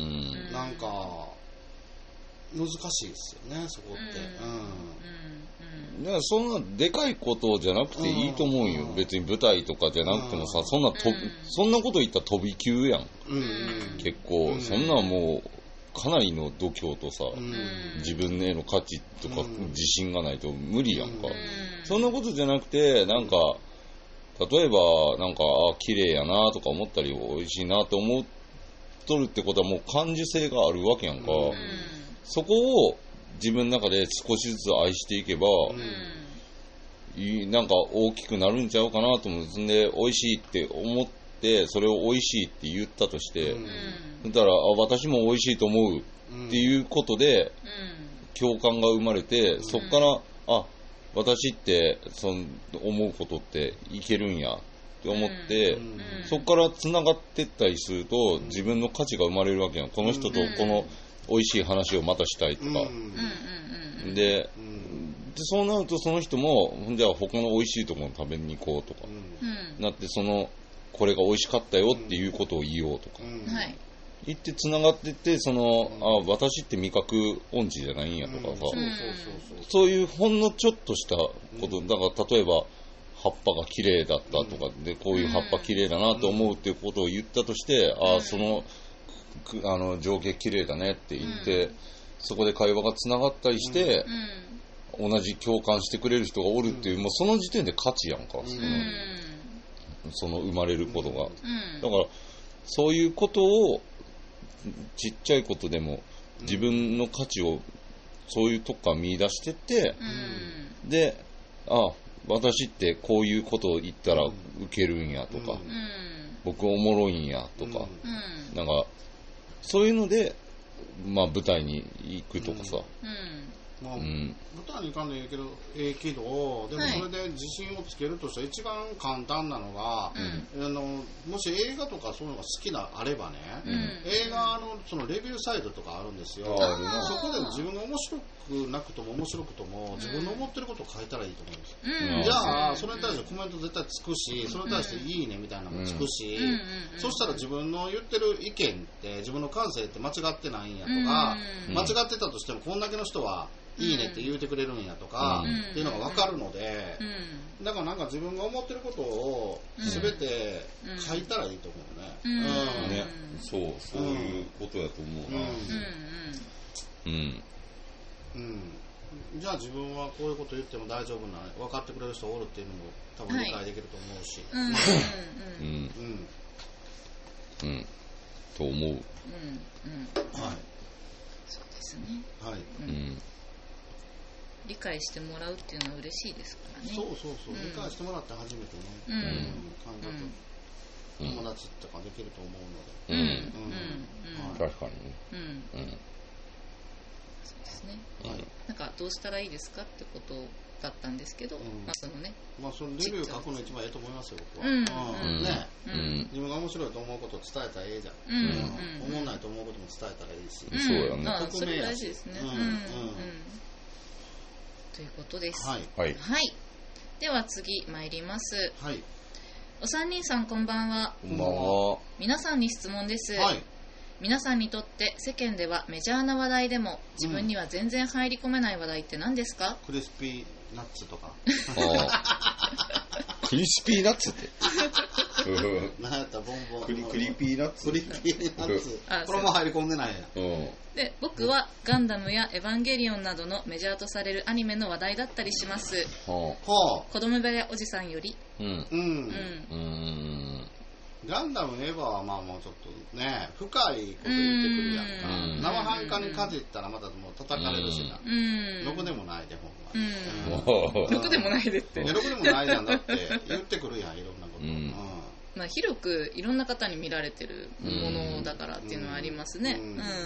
なんか難しいですよね、そこって。 だからそんなでかいことじゃなくていいと思うよ。別に舞台とかじゃなくてもさ、そんなこと言ったら飛び級やん。結構そんなもうかなりの度胸とさ、自分への価値とか自信がないと無理やんか。そんなことじゃなくて、なんか例えばなんか綺麗やなとか思ったり美味しいなと思っとるってことはもう感受性があるわけやんか。そこを自分の中で少しずつ愛していけば、なんか大きくなるんちゃうかなと思う。そんで美味しいって思ってそれを美味しいって言ったとして、だから私も美味しいと思うっていうことで共感が生まれて、そこから私って思うことっていけるんやって思って、そこからつながってったりすると自分の価値が生まれるわけやん。この人とこの美味しい話をまたしたいとか、でそうなるとその人もじゃあ他の美味しいところに食べに行こうとか、なってこれが美味しかったよっていうことを言おうとか、言ってつながってって、私って味覚音痴じゃないんやとかさ、そういうほんのちょっとしたこと、だから例えば葉っぱが綺麗だったとかで、こういう葉っぱ綺麗だなと思うっていうことを言ったとして、情景綺麗だねって言って、そこで会話がつながったりして、同じ共感してくれる人がおるっていう、もうその時点で価値やんか、その生まれることが。だからそういうことをちっちゃいことでも自分の価値をそういうとこから見出してって、で私ってこういうことを言ったらウケるんやとか、僕おもろいんやとか、なんかそういうので舞台に行くとかさ、 舞台に行かんでいいけど、でもそれで自信をつけるとしたら一番簡単なのが、もし映画とかそういうのが好きなあればね、映画のそのレビューサイトとかあるんですよ。そこで自分が面白くなくとも面白くとも自分の思ってることを書いたらいいと思うんですよ。じゃあそれに対してコメント絶対つくし、それに対していいねみたいなのもつくし、そしたら自分の言ってる意見って自分の感性って間違ってないんやとか、間違ってたとしてもこんだけの人はいいねって言うてくれるんやとか、っていうのが分かるので、だからなんか自分が思ってることを全て書いたらいいと思うね。 ね、そういうことやと思うな。 じゃあ自分はこういうこと言っても大丈夫な、分かってくれる人おるっていうのも多分理解できると思うし。 と思う。はい。 そうですね。 はい。 理解してもらうっていうのは嬉しいですからね。 そう、理解してもらって初めてね、感覚、友達とかできると思うので。 確かにね。 そうですね。なんかどうしたらいいですかってことだったんですけど、そのね。 そのレビュー書くの一番いいと思いますよ、僕は。ね。自分が面白いと思うことを伝えたらええじゃん。思わないと思うことも伝えたらいいし。 そうやね。 それ大事ですね。ということです。 はい。 では次参ります。 はい。 お三人さんこんばんは。 こんばんは。 皆さんに質問です。 はい。 皆さんにとって世間ではメジャーな話題でも自分には全然入り込めない話題って何ですか？ クリスピーナッツとか。 クリスピーナッツって。 何やったボンボン。 クリピーナッツ。 クリピーナッツ。これも入り込んでないや。 で、僕はガンダムやエヴァンゲリオンなどのメジャーとされるアニメの話題だったりします。子供部屋おじさんより。 ガンダム、エヴァはもうちょっとね、深いこと言ってくるやんか。生半可にかじったらまたもう叩かれるしな。ろくでもないで、ほんま。ろくでもないでって。 ろくでもないじゃん、だって言ってくるやん、いろんなこと。 広くいろんな方に見られてるものだからっていうのはありますね。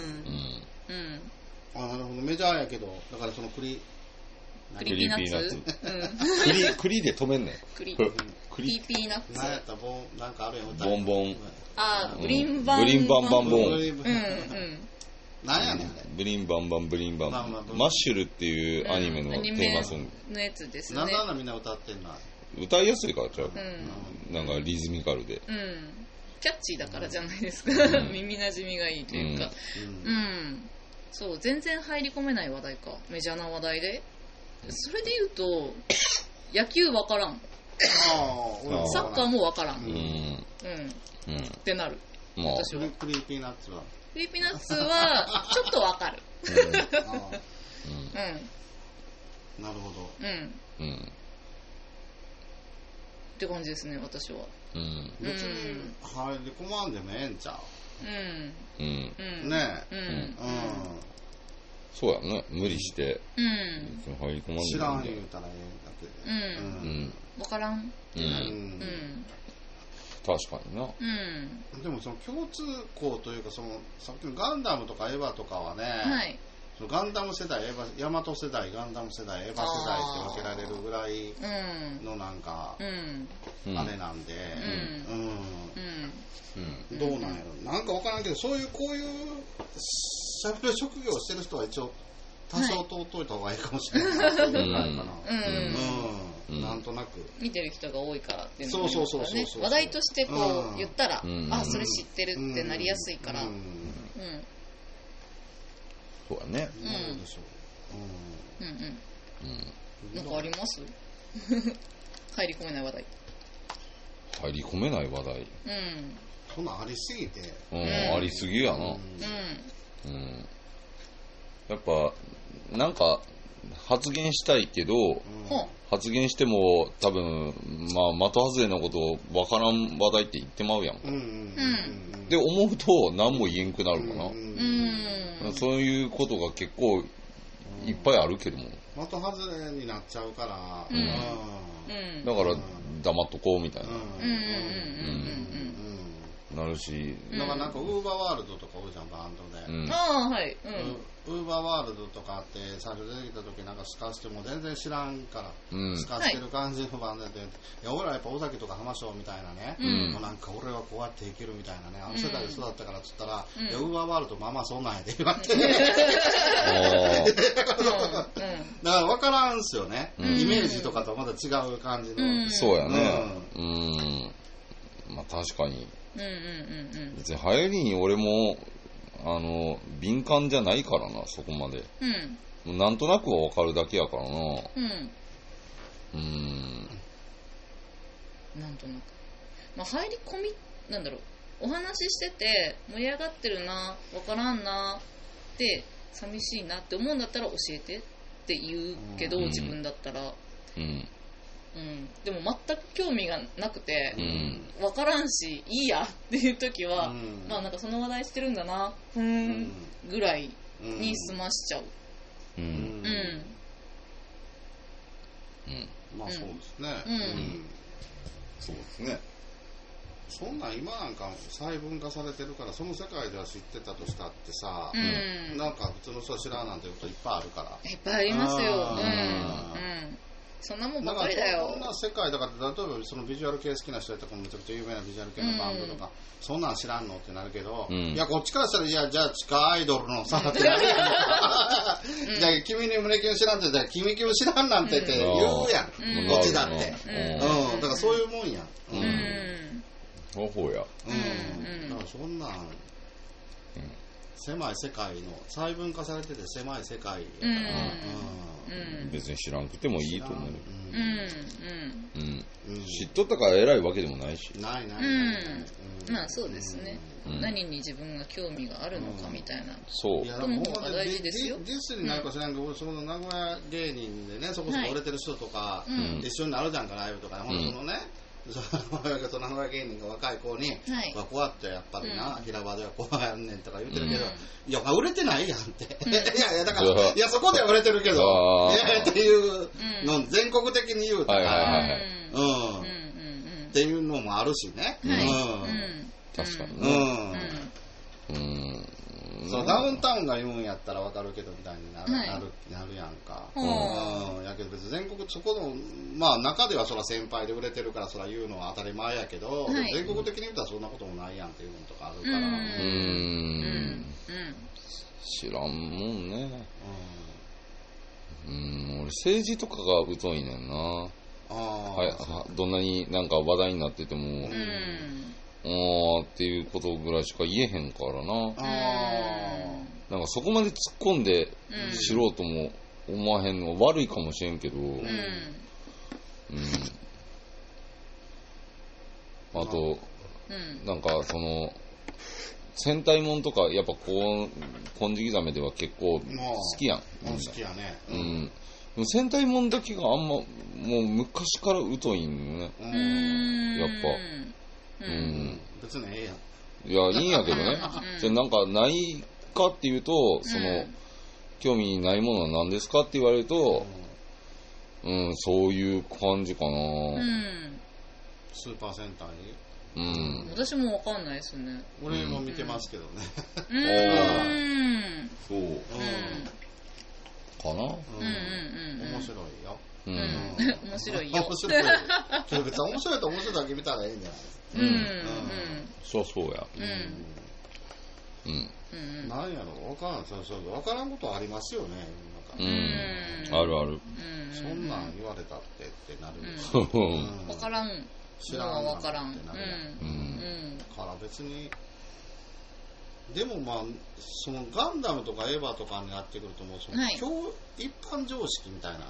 なるほど、メジャーやけど、だからそのクリピーナッツ栗で止めんねん。 クリピーナッツ。 何やったなんかあるやん、 ボンボン。 ブリンバンバンボン。 何やねん、あれ。 ブリンバンバンブリンバン。マッシュルっていうアニメのテーマソングのやつですね。 なんであんなみんな歌ってんの？ 歌いやすいからちゃう。なんかリズミカルで。 キャッチーだからじゃないですか。耳なじみがいいというか。そう、全然入り込めない話題か。メジャーな話題で。それで言うと、野球わからん。サッカーもわからん。ってなる。私は。 クリーピーナッツはクリーピーナッツは、ちょっとわかる。 なるほど。 って感じですね、私は。 別に入り込まんでもええんちゃう。ねえ。 そうやね、無理して入り込まんでも知らん言うたらええだけで。 わからん。 確かにな。 でもその共通項というか、そのさっきのガンダムとかエヴァとかはね、ガンダム世代、ヤマト世代、ガンダム世代、エヴァ世代って分けられるぐらいのなんか、あれなんで、どうなんやろ。なんか分からんけど、こういうしゃべる職業をしてる人は一応多少通っといた方がいいかもしれないな、ぐらいかな。なんとなく見てる人が多いからっていうのがありますからね。 話題としてこう言ったら、あ、それ知ってるってなりやすいから。 そうだね。 そうでしょう。なんかあります？入り込めない話題。 入り込めない話題。 そんなんありすぎて。 ありすぎやな。やっぱなんか発言したいけど、発言しても多分的外れなことをわからん話題って言ってまうやんか。で思うと何も言えんくなるかな。そういうことが結構いっぱいあるけども。 的外れになっちゃうから。 だから黙っとこうみたいな。なるし。 だからなんかウーバーワールドとか多いじゃん、バンドで。ウーバーワールドとかって最初出てきた時なんかスカしても全然知らんから、スカしてる感じのバンドで、いや俺らやっぱ尾崎とか浜翔みたいなね、もうなんか俺はこうやっていけるみたいなね、あの世代で育ったからっつったら、いやウーバーワールドまあまあそんなんやで言われて、だから分からんすよね、イメージとかとはまた違う感じの。 そうやね。まあ確かに。別に流行りに俺も敏感じゃないからな、そこまで。もうなんとなくは分かるだけやからな。 なんとなく。 入り込みなんだろう、お話ししてて盛り上がってるな、わからんなって寂しいなって思うんだったら教えてって言うけど、自分だったら、でも全く興味がなくて、わからんしいいやっていう時は、なんかその話題してるんだなぐらいに済ましちゃう。 まあそうですね。 そうですね。 そんなん今なんか細分化されてるから、その世界では知ってたとしたってさ、なんか普通の人は知らんなんてこといっぱいあるから。 いっぱいありますよ。そんなもんばっかりだよ。 そんな世界だから、例えばそのビジュアル系好きな人やったらめちゃくちゃ有名なビジュアル系のバンドとか、そんなん知らんのってなるけど、いやこっちからしたら、いやじゃあ地下アイドルのさってなるやん。じゃあ君に胸キュン知らんって言ったら、君キュン知らんなんてって言うやん、こっちだって。だからそういうもんやん。 ほほや。 だからそんなん、狭い世界の細分化されてて狭い世界やから、 別に知らんくてもいいと思う。知っとったから偉いわけでもないし。 ない。 まあそうですね。何に自分が興味があるのかみたいな。 そう。 ともが大事ですよ。 ディスになるか知らんけど、その名古屋芸人でね、そこそこ売れてる人とか一緒になるじゃんか、ライブとかね。そのね。その名古屋芸人が若い子に、こうやってやっぱりな、平場ではこうやんねんとか言ってるけど、いや、売れてないやんって。いや、だから、いや、そこでは売れてるけど、っていうの、全国的に言うとか、っていうのもあるしね。 確かにね。 そのダウンタウンが言うんやったら分かるけどみたいになるやんか。やけど別に全国そこのまあ中ではそら先輩で売れてるからそら言うのは当たり前やけど、全国的に言ったらそんなこともないやんっていうのとかあるから。 知らんもんね。俺政治とかが疎いねんな。どんなになんか話題になってても。っていうことぐらいしか言えへんからな。なんかそこまで突っ込んで知ろうとも思わへんのは悪いかもしれんけど、あと、なんかその戦隊もんとかやっぱ金色ザメでは結構好きやん。 好きやね。 戦隊もんだけがあんまもう昔から疎いんよね。やっぱ。 別にええやん。いや、いいんやけどね。じゃなんかないかっていうと、その、興味ないものは何ですかって言われると、そういう感じかな。 スーパー戦隊私もわかんないですね。 俺も見てますけどね。 そう。かな。 面白いよ。 面白いよ。 面白い。別に面白いと面白いだけ見たらいいんじゃないそうや。 なんやろ、分からんことありますよね、 あるある。 そんなん言われたってなる。 分からんのは分からん。 から別に、でもまあ、そのガンダムとかエヴァとかになってくると、もうその一般常識みたいな。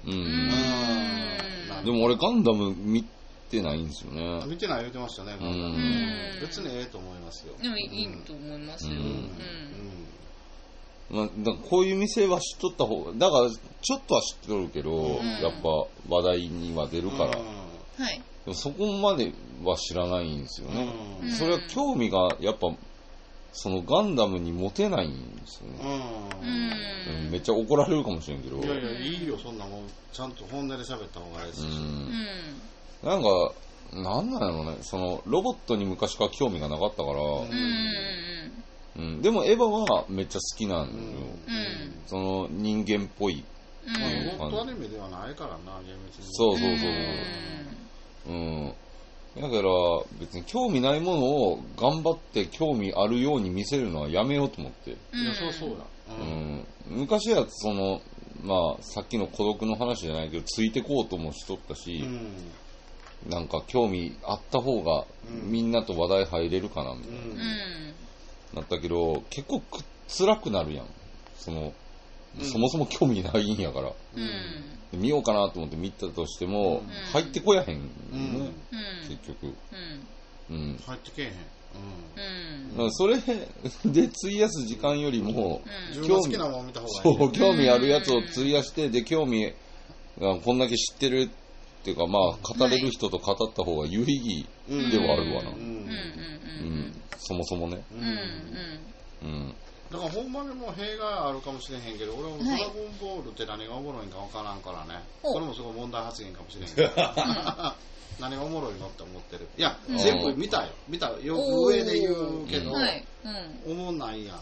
でも俺ガンダム見てないんですよね。 見てない言うてましたね。別にええと思いますよ。 でもいいと思いますよ。 だからこういう店は知っとった方が、だからちょっとは知っとるけど、やっぱ話題には出るから。でもそこまでは知らないんですよね。それは興味がやっぱそのガンダムに持てないんですよね。めっちゃ怒られるかもしれんけど。 いやいいよ、そんなもんちゃんと本音で喋った方がいいですし。 なんかなんなんやろうね、そのロボットに昔から興味がなかったから。でもエヴァはめっちゃ好きなんよ。その人間っぽい。 ロボットアニメではないからな、厳密に。 そう。だから別に興味ないものを頑張って興味あるように見せるのはやめようと思って。 いや、そうだ。 昔はそのまあさっきの孤独の話じゃないけどついてこうともしとったし、なんか興味あった方がみんなと話題入れるかなみたいな、なったけど結構辛くなるやん。そのそもそも興味ないんやから、見ようかなと思って見たとしても、入ってこやへんね、結局。 入ってけえへん。 それで費やす時間よりも、 自分が好きなもの見た方がいい。 そう、興味あるやつを費やして、で、興味がこんだけ知ってるっていうか、まあ、語れる人と語った方が有意義ではあるわな。そもそもね。 だからほんまにもう弊害あるかもしれへんけど、俺もドラゴンボールって何がおもろいんか分からんからね。これもすごい問題発言かもしれへんけど。何がおもろいのって思ってる。いや、全部見たよ。よく上で言うけど、おもんないやんって。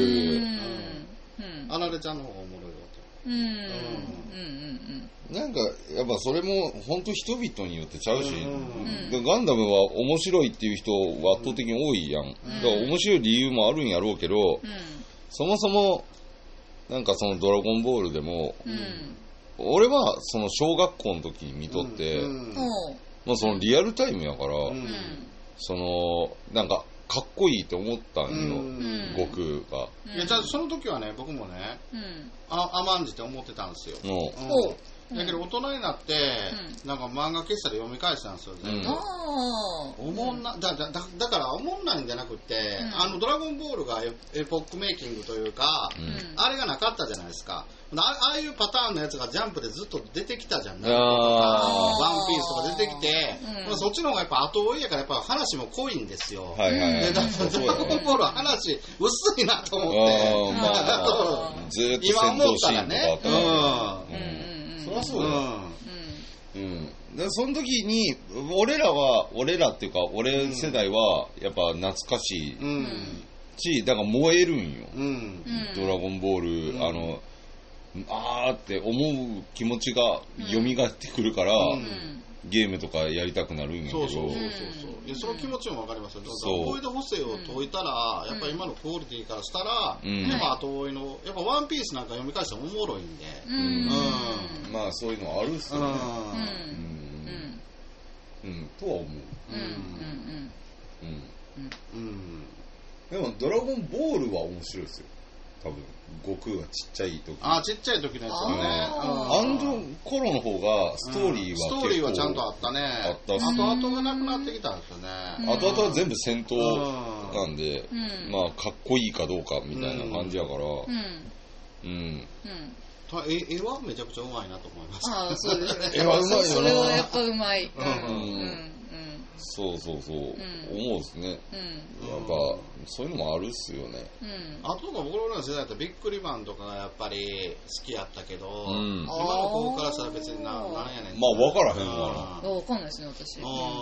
あられちゃんの方がおもろいよって。なんか、やっぱそれも本当人々によってちゃうし、ガンダムは面白いっていう人は圧倒的に多いやん。だから面白い理由もあるんやろうけど、そもそも、なんかそのドラゴンボールでも、俺はその小学校の時に見とって、まあそのリアルタイムやから、そのなんかかっこいいって思ったんよ、悟空が。 いや、じゃあその時はね、僕もね、甘んじて思ってたんですよ。だけど大人になって、なんか漫画喫茶で読み返したんですよ、全部。おもんな、だからおもんないんじゃなくて、ドラゴンボールがエポックメイキングというか、あれがなかったじゃないですか。ああいうパターンのやつがジャンプでずっと出てきたじゃん。ワンピースとか出てきて、そっちの方がやっぱ後追いやからやっぱ話も濃いんですよ。ドラゴンボールは話薄いなと思って。 ずっと戦闘シーンとかあったら。 そりゃそうだ。その時に俺らっていうか俺世代はやっぱ懐かしいし、だから燃えるんよ、ドラゴンボール。あーって思う気持ちが蘇ってくるから、ゲームとかやりたくなるんやけど。 そうその気持ちも分かりますよ。ボイド補正を解いたら、やっぱり今のクオリティからしたら、やっぱ後追いの、やっぱワンピースなんか読み返してもおもろいんで。 まあそういうのあるっすよね。とは思う。でもドラゴンボールは面白いですよ。多分悟空がちっちゃい時。 ちっちゃい時のやつはね。 あの頃の方がストーリーはストーリーはちゃんとあったね。 あったし、 後々がなくなってきたんですよね。 後々は全部戦闘なんで、まあかっこいいかどうかみたいな感じやから。 絵はめちゃくちゃうまいなと思います。 そうですね。 絵はうまいよな。 それはやっぱうまい。 そう、思うですね。やっぱそういうのもあるっすよね。 あと僕らの世代だったらビックリマンとかがやっぱり好きやったけど、今の子からしたら別に何やねん。 まあ分からへんわな。分かんないですね、私。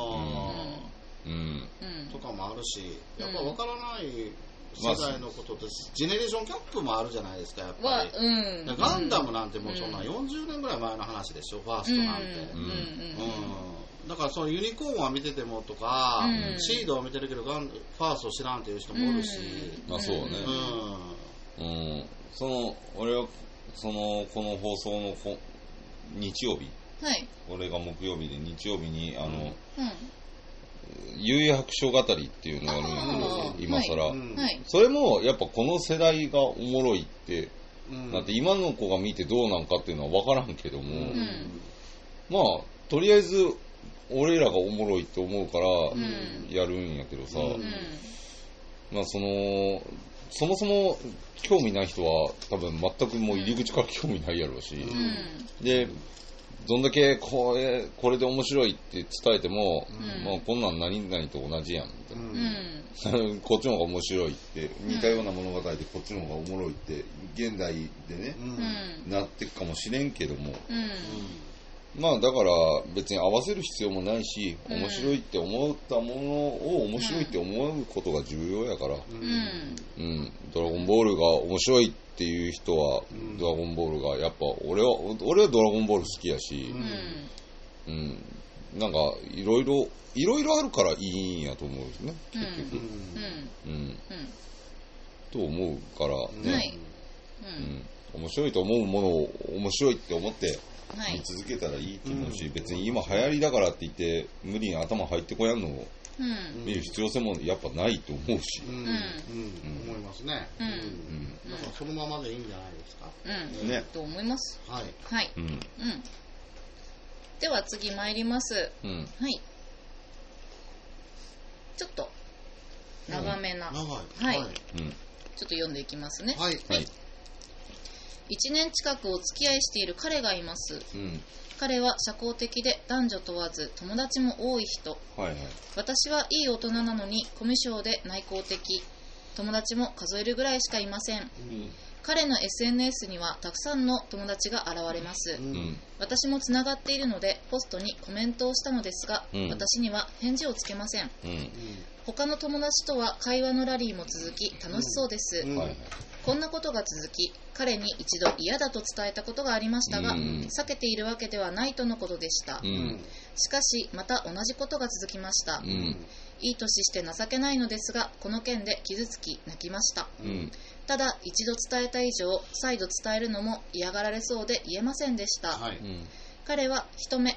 とかもあるし、やっぱ分からない世代のことで、ジェネレーションギャップもあるじゃないですか、やっぱり。ガンダムなんてもうそんな40年ぐらい前の話でしょ、ファーストなんて。だからそのユニコーンは見ててもとか、シードは見てるけどファースト知らんっていう人もおるし。 まあそうね。俺はこの放送の日曜日、俺が木曜日で日曜日に幽遊白書語りっていうのをやるんやけど、今更、それもやっぱこの世代がおもろいってなって、今の子が見てどうなんかっていうのは分からんけども、まあとりあえず俺らがおもろいって思うからやるんやけどさ、まあそもそも興味ない人は多分全くもう入り口から興味ないやろうし、でどんだけこれで面白いって伝えても、まあこんなん何々と同じやんみたいな、こっちの方が面白いって似たような物語でこっちの方がおもろいって現代でね、なっていくかもしれんけども、まあだから別に合わせる必要もないし、面白いって思ったものを面白いって思うことが重要やから、ドラゴンボールが面白いっていう人は、ドラゴンボールがやっぱ俺はドラゴンボール好きやし、なんかいろいろあるからいいんやと思うんですね、結局。と思うからね、面白いと思うものを面白いって思って見続けたらいいと思うし、別に今流行りだからって言って無理に頭入ってこやんの見る必要性もやっぱないと思うし、 思いますね。だからそのままでいいんじゃないですか。 ね。と思います。はい。はい。では次参ります。はい。ちょっと長めな。はい。ちょっと読んでいきますね。はい。1年近くお付き合いしている彼がいます。彼は社交的で男女問わず友達も多い人。私はいい大人なのにコミュ障で内向的。友達も数えるぐらいしかいません。彼の SNS にはたくさんの友達が現れます。私もつながっているのでポストにコメントをしたのですが、私には返事をつけません。他の友達とは会話のラリーも続き楽しそうです。こんなことが続き、彼に一度嫌だと伝えたことがありましたが、避けているわけではないとのことでした。しかしまた同じことが続きました。いい年して情けないのですが、この件で傷つき泣きました。ただ一度伝えた以上再度伝えるのも嫌がられそうで言えませんでした。彼は人目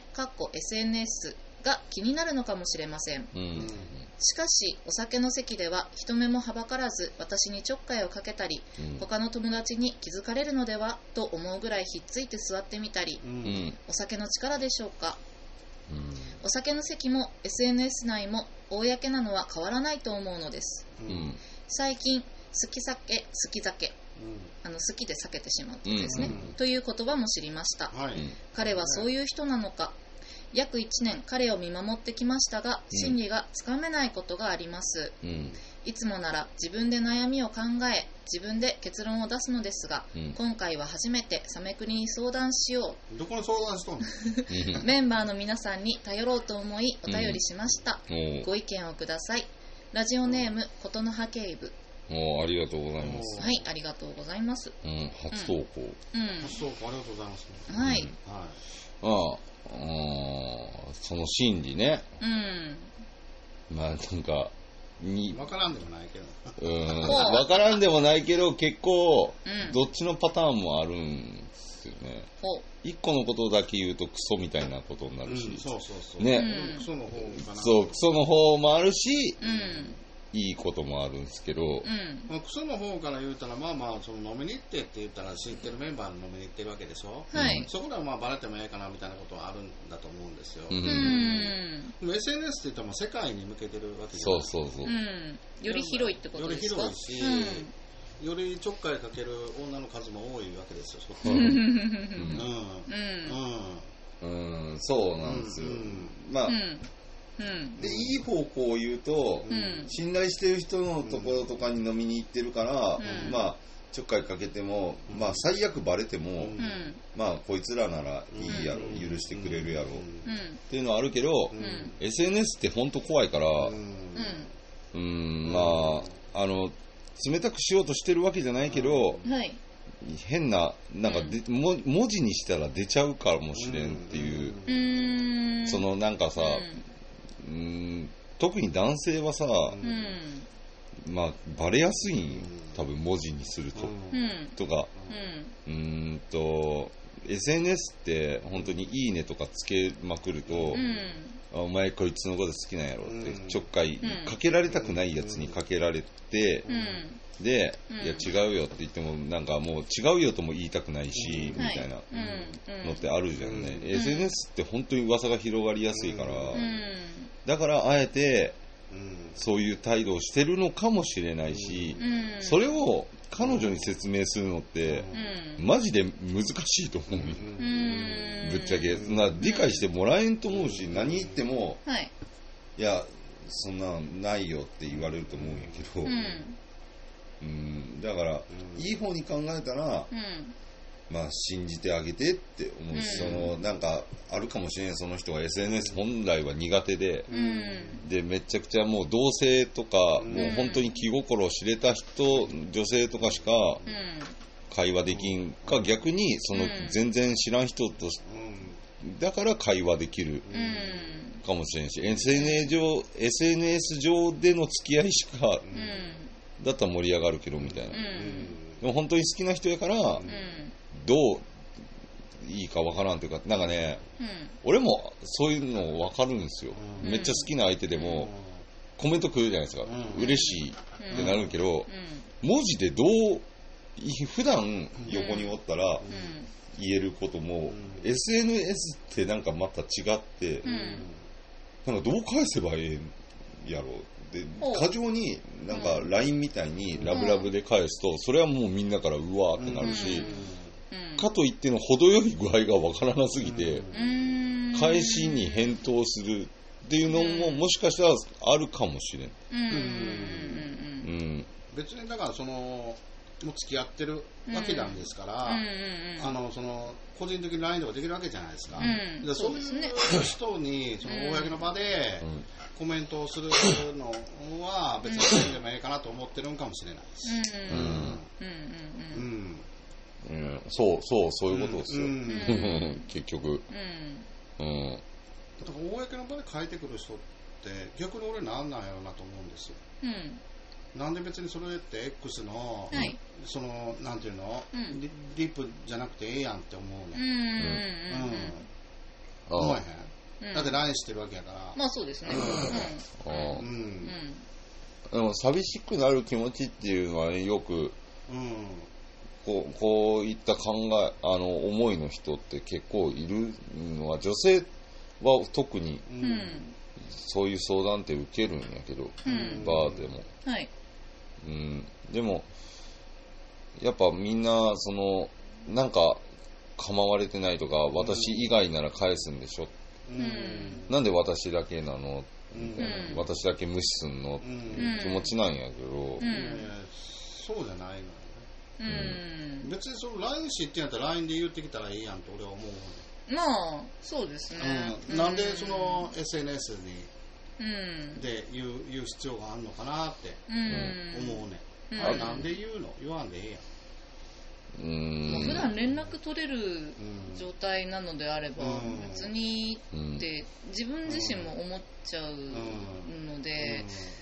(SNS) が気になるのかもしれません。しかしお酒の席では人目もはばからず私にちょっかいをかけたり、他の友達に気づかれるのではと思うぐらいひっついて座ってみたり、お酒の力でしょうか。お酒の席も SNS 内も公なのは変わらないと思うのです。最近好き酒好き酒、好きで避けてしまうですね、という言葉も知りました。彼はそういう人なのか。約1年彼を見守ってきましたが、真理がつかめないことがあります。いつもなら自分で悩みを考え自分で結論を出すのですが、今回は初めてサメクリに相談しよう。どこに相談しとんのメンバーの皆さんに頼ろうと思いお便りしました。ご意見をください。ラジオネーム琴の葉警部。 ありがとうございます。 はい、ありがとうございます。 初投稿。 初投稿ありがとうございます。 はい。 その心理ね。まあなんかわからんでもないけど。 わからんでもないけど結構どっちのパターンもあるんですよね。一個のことだけ言うとクソみたいなことになるし。 ね。クソの方かな。 そう、クソの方もあるし。いいこともあるんですけど、 クソの方から言うたらその飲みに行ってって言ったら知ってるメンバーに飲みに行ってるわけでしょ。そこではバレてもええかなみたいなことはあるんだと思うんですよ。でも SNS って言ったら世界に向けてるわけじゃない。 そう、 より広いってことですか。 より広いし、よりちょっかいかける女の数も多いわけですよ。 そうなんですよ。でいい方向を言うと、信頼してる人のところとかに飲みに行ってるから、ちょっかいかけても、最悪バレても、こいつらならいいやろ、許してくれるやろ、っていうのはあるけど、SNS って本当怖いから、冷たくしようとしてるわけじゃないけど、変な、なんか文字にしたら出ちゃうかもしれんっていう、そのなんかさ、特に男性はさ、バレやすいん多分文字にすると、とか、SNS って本当にいいねとかつけまくると、お前こいつのこと好きなんやろってちょっかいかけられたくないやつにかけられて、で、いや違うよって言ってもなんかもう違うよとも言いたくないし、みたいなのってあるじゃんね。SNS って本当に噂が広がりやすいから、だからあえてそういう態度をしてるのかもしれないし、それを彼女に説明するのってマジで難しいと思うよ。ぶっちゃけ理解してもらえんと思うし、何言っても、いやそんなんないよって言われると思うんやけど、だからいい方に考えたら、信じてあげてって思うし、なんかあるかもしれない、その人が SNS 本来は苦手で、でめちゃくちゃもう同性とか、もう本当に気心を知れた人、女性とかしか会話できんか、逆にその全然知らん人とだから会話できるかもしれんし、SNS 上での付き合いしかだったら盛り上がるけどみたいな、でも本当に好きな人やから、どういいかわからんというか、なんかね、俺もそういうの分かるんですよ。めっちゃ好きな相手でも、 コメント来るじゃないですか。嬉しいってなるけど、文字で普段横におったら言えることも、SNS ってなんかまた違って、なんかどう返せばええんやろで、過剰になんか LINE みたいにラブラブで返すと、それはもうみんなからうわーってなるし、かといっての程よい具合がわからなすぎて、返しに返答するっていうのももしかしたらあるかもしれん。 別にだからもう付き合ってるわけなんですから、個人的に LINE とかできるわけじゃないですか。そういう人に公の場でコメントをするのは別にでもいいかなと思ってるんかもしれないです。 そういうことですよ。結局。 だから公の場で書いてくる人って逆に俺なんなんやろうなと思うんですよ。なんで別にそれって X の、なんていうの、リップじゃなくてええやんって思うね。思えへん。だって LINE してるわけやから。 まあそうですね。 でも寂しくなる気持ちっていうのはよく、こういった思いの人って結構いるのは、女性は特にそういう相談って受けるんやけど、バーでも。でもやっぱみんななんか構われてないとか、私以外なら返すんでしょ、なんで私だけなの、私だけ無視すんのっていう気持ちなんやけど、 そうじゃないのよね。別にLINE 知ってんやったら LINE で言ってきたらいいやんって俺は思う。 まあそうですね。 なんでSNS にで言う必要があるのかなって思うね。あれなんで言うの？言わんでええやん。 普段連絡取れる状態なのであれば別にって自分自身も思っちゃうので、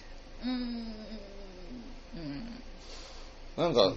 なんか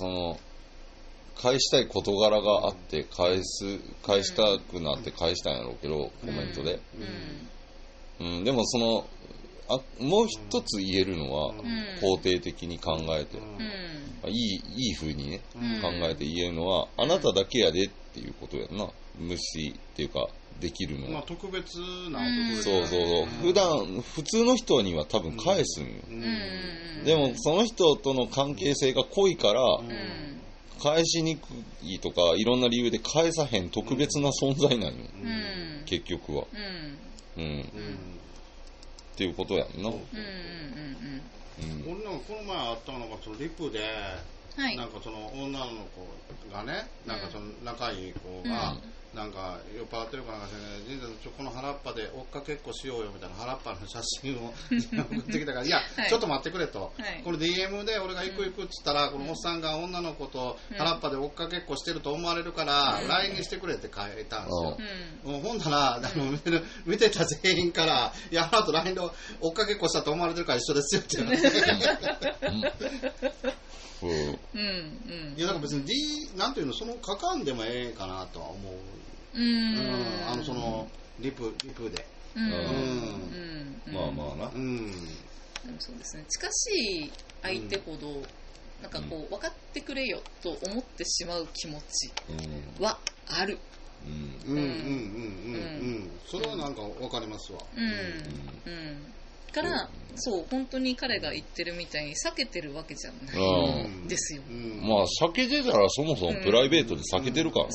返したい事柄があって返したくなって返したんやろうけど、コメントで。でももう一つ言えるのは、肯定的に考えて、いい風にね、考えて言えるのは、あなただけやでっていうことやんな。無視っていうか、できるのは。 まあ特別なそう。普通の人には多分返すんよ。でもその人との関係性が濃いから、返しにくいとか、いろんな理由で返さへん特別な存在なんよ。結局は。っていうことやんな。 俺なんかこの前あったのがリプで、なんか女の子がね、なんか仲いい子が、なんか酔っ払ってるかなんかしらね、神社のこの原っぱで追っかけっこしようよみたいな原っぱの写真を送ってきたから、いや、ちょっと待ってくれと、これ DM で俺が行くっつったら、このおっさんが女の子と原っぱで追っかけっこしてると思われるから、LINE にしてくれって書いたんですよ。ほんなら見てた全員から、いや、あなた LINE で追っかけっこしたと思われてるから一緒ですよって言われて。いや、だから別になんていうの、書かんでもええかなとは思う。リプで。 まあまあな。 でもそうですね。近しい相手ほど、なんかこう、分かってくれよと思ってしまう気持ちはある。 それはなんか分かりますわ。 からそう本当に彼が言ってるみたいに避けてるわけじゃないんですよ。 まあ避けてたらそもそもプライベートで避けてるからな。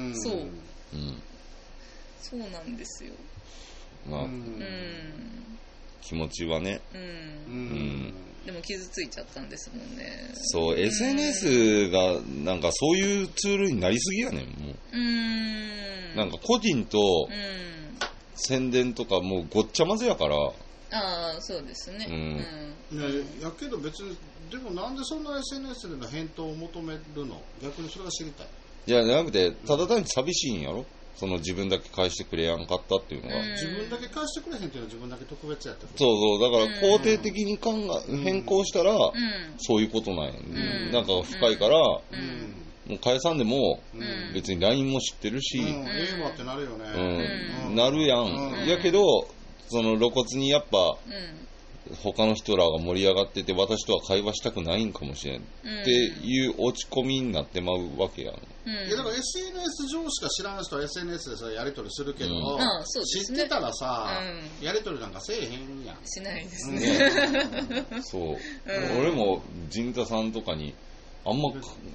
そうなんですよ。 まあ気持ちはね。 でも傷ついちゃったんですもんね。 そう SNS がなんかそういうツールになりすぎやねんもう。なんか個人と宣伝とかもうごっちゃ混ぜやから。 ああ、そうですね。 やけど別に、でもなんでそんな SNS での返答を求めるの？逆にそれが知りたい。 いや、じゃなくて、ただ単に寂しいんやろ？自分だけ返してくれやんかったっていうのが。 自分だけ返してくれへんっていうのは自分だけ特別やった。 そう、だから肯定的に変更したら、そういうことなんや。なんか深いから、もう返さんでも、別に LINE も知ってるし、 ええわってなるよね。 なるやん。やけど、露骨にやっぱ、 他の人らが盛り上がってて私とは会話したくないんかもしれんっていう落ち込みになってまうわけやん。 いやだから SNS 上しか知らん人は SNS でそれやり取りするけど、知ってたらさ、やり取りなんかせえへんやん。 しないですね。 そう。俺も陣太さんとかにあんま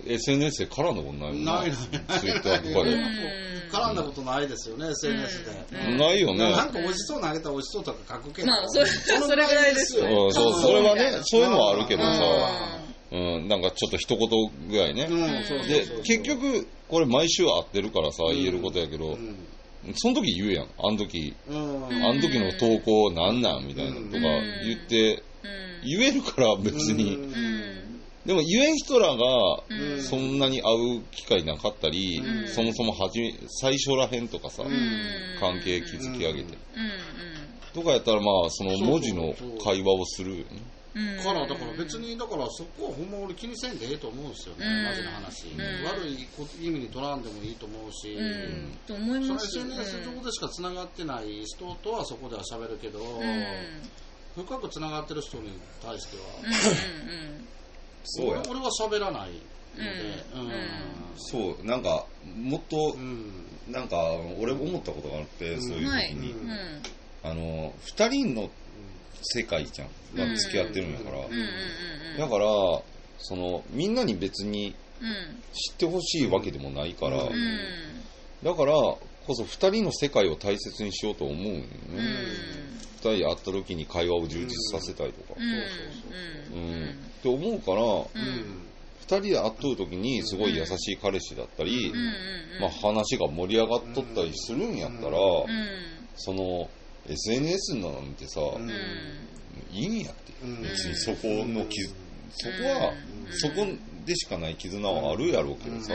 SNS で絡んだことないもんな。 ないツイッターとかで。 絡んだことないですよね、SNS で。 ないよね。 なんか美味しそうなあげたら美味しそうとか書くけど。 まあ、それぐらいですよ。 それはね、そういうのはあるけどさ、なんかちょっと一言ぐらいね。で、結局、これ毎週会ってるからさ、言えることやけど、その時言うやん。あの時の投稿なんなんみたいなとか言って、言えるから別に。でも言えん人らがそんなに会う機会なかったり、そもそも最初らへんとかさ、関係築き上げて、とかやったらまあその文字の会話をするよね。 だから別にそこはほんま俺気にせんでええと思うんですよね、マジな話。悪い意味に取らんでもいいと思うし、 と思います。 その SNS 上でしかつながってない人とはそこでは喋るけど、深くつながってる人に対してはそうや。 俺は喋らないので、 そう、なんかもっと、なんか俺思ったことがあって、そういう時に、2人の世界じゃんが付き合ってるんやから、だからそのみんなに別に知ってほしいわけでもないから、だからこそ2人の世界を大切にしようと思うんよね。2人会った時に会話を充実させたいとか、って思うから、2人で会っとる時にすごい優しい彼氏だったり、まあ、話が盛り上がっとったりするんやったら、その SNS なんてさ、いいんやって、別にそこでしかない絆はあるやろうけどさ、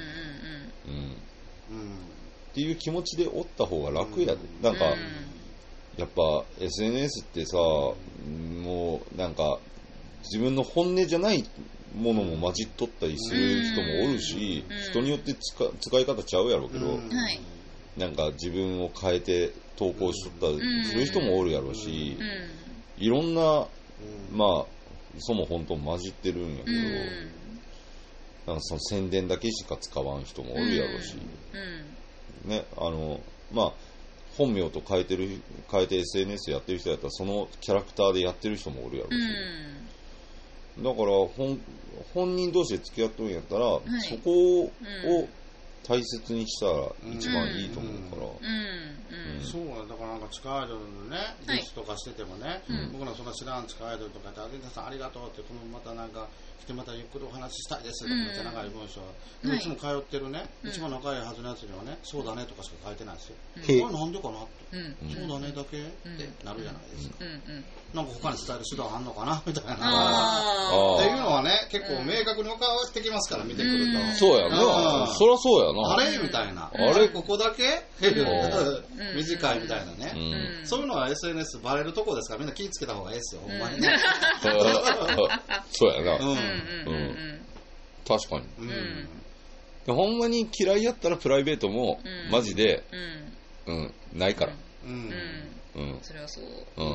っていう気持ちでおった方が楽やで。なんかやっぱ SNS ってさ、もうなんか自分の本音じゃないものも混じっとったりする人もおるし、人によって使い方ちゃうやろうけど、なんか自分を変えて投稿しとったりする人もおるやろうし、いろんな、まあそも本当混じってるんやけど、なんかその宣伝だけしか使わん人もおるやろうし、ね、まあ本名と変えて SNS やってる人やったらそのキャラクターでやってる人もおるやろうし、だから本人同士で付き合っとるんやったら、そこを大切にしたら一番いいと思うから、 そうだからなんか地下アイドルのねニュースとかしててもね、僕らそんな知らん地下アイドルとかってアデンタさんありがとうって、このまたなんか来てまたゆっくりお話ししたいですとかめっちゃ長い文章、いつも通ってるね、一番仲いいはずのやつにはね、そうだねとかしか書いてないですよ。これなんでかなって、そうだねだけってなるじゃないですか。なんか他に伝える手段あんのかなみたいなっていうのはね、結構明確に分かってきますから、見てくると。 そうやな、そりゃそうやな。 あれみたいな、あれここだけ短いみたいなね、そういうのは SNS バレるとこですから、みんな気ぃつけた方がいいですよ、ほんまにね。 そうやな、確かに。ほんまに嫌いやったらプライベートもマジでないから。 それはそう。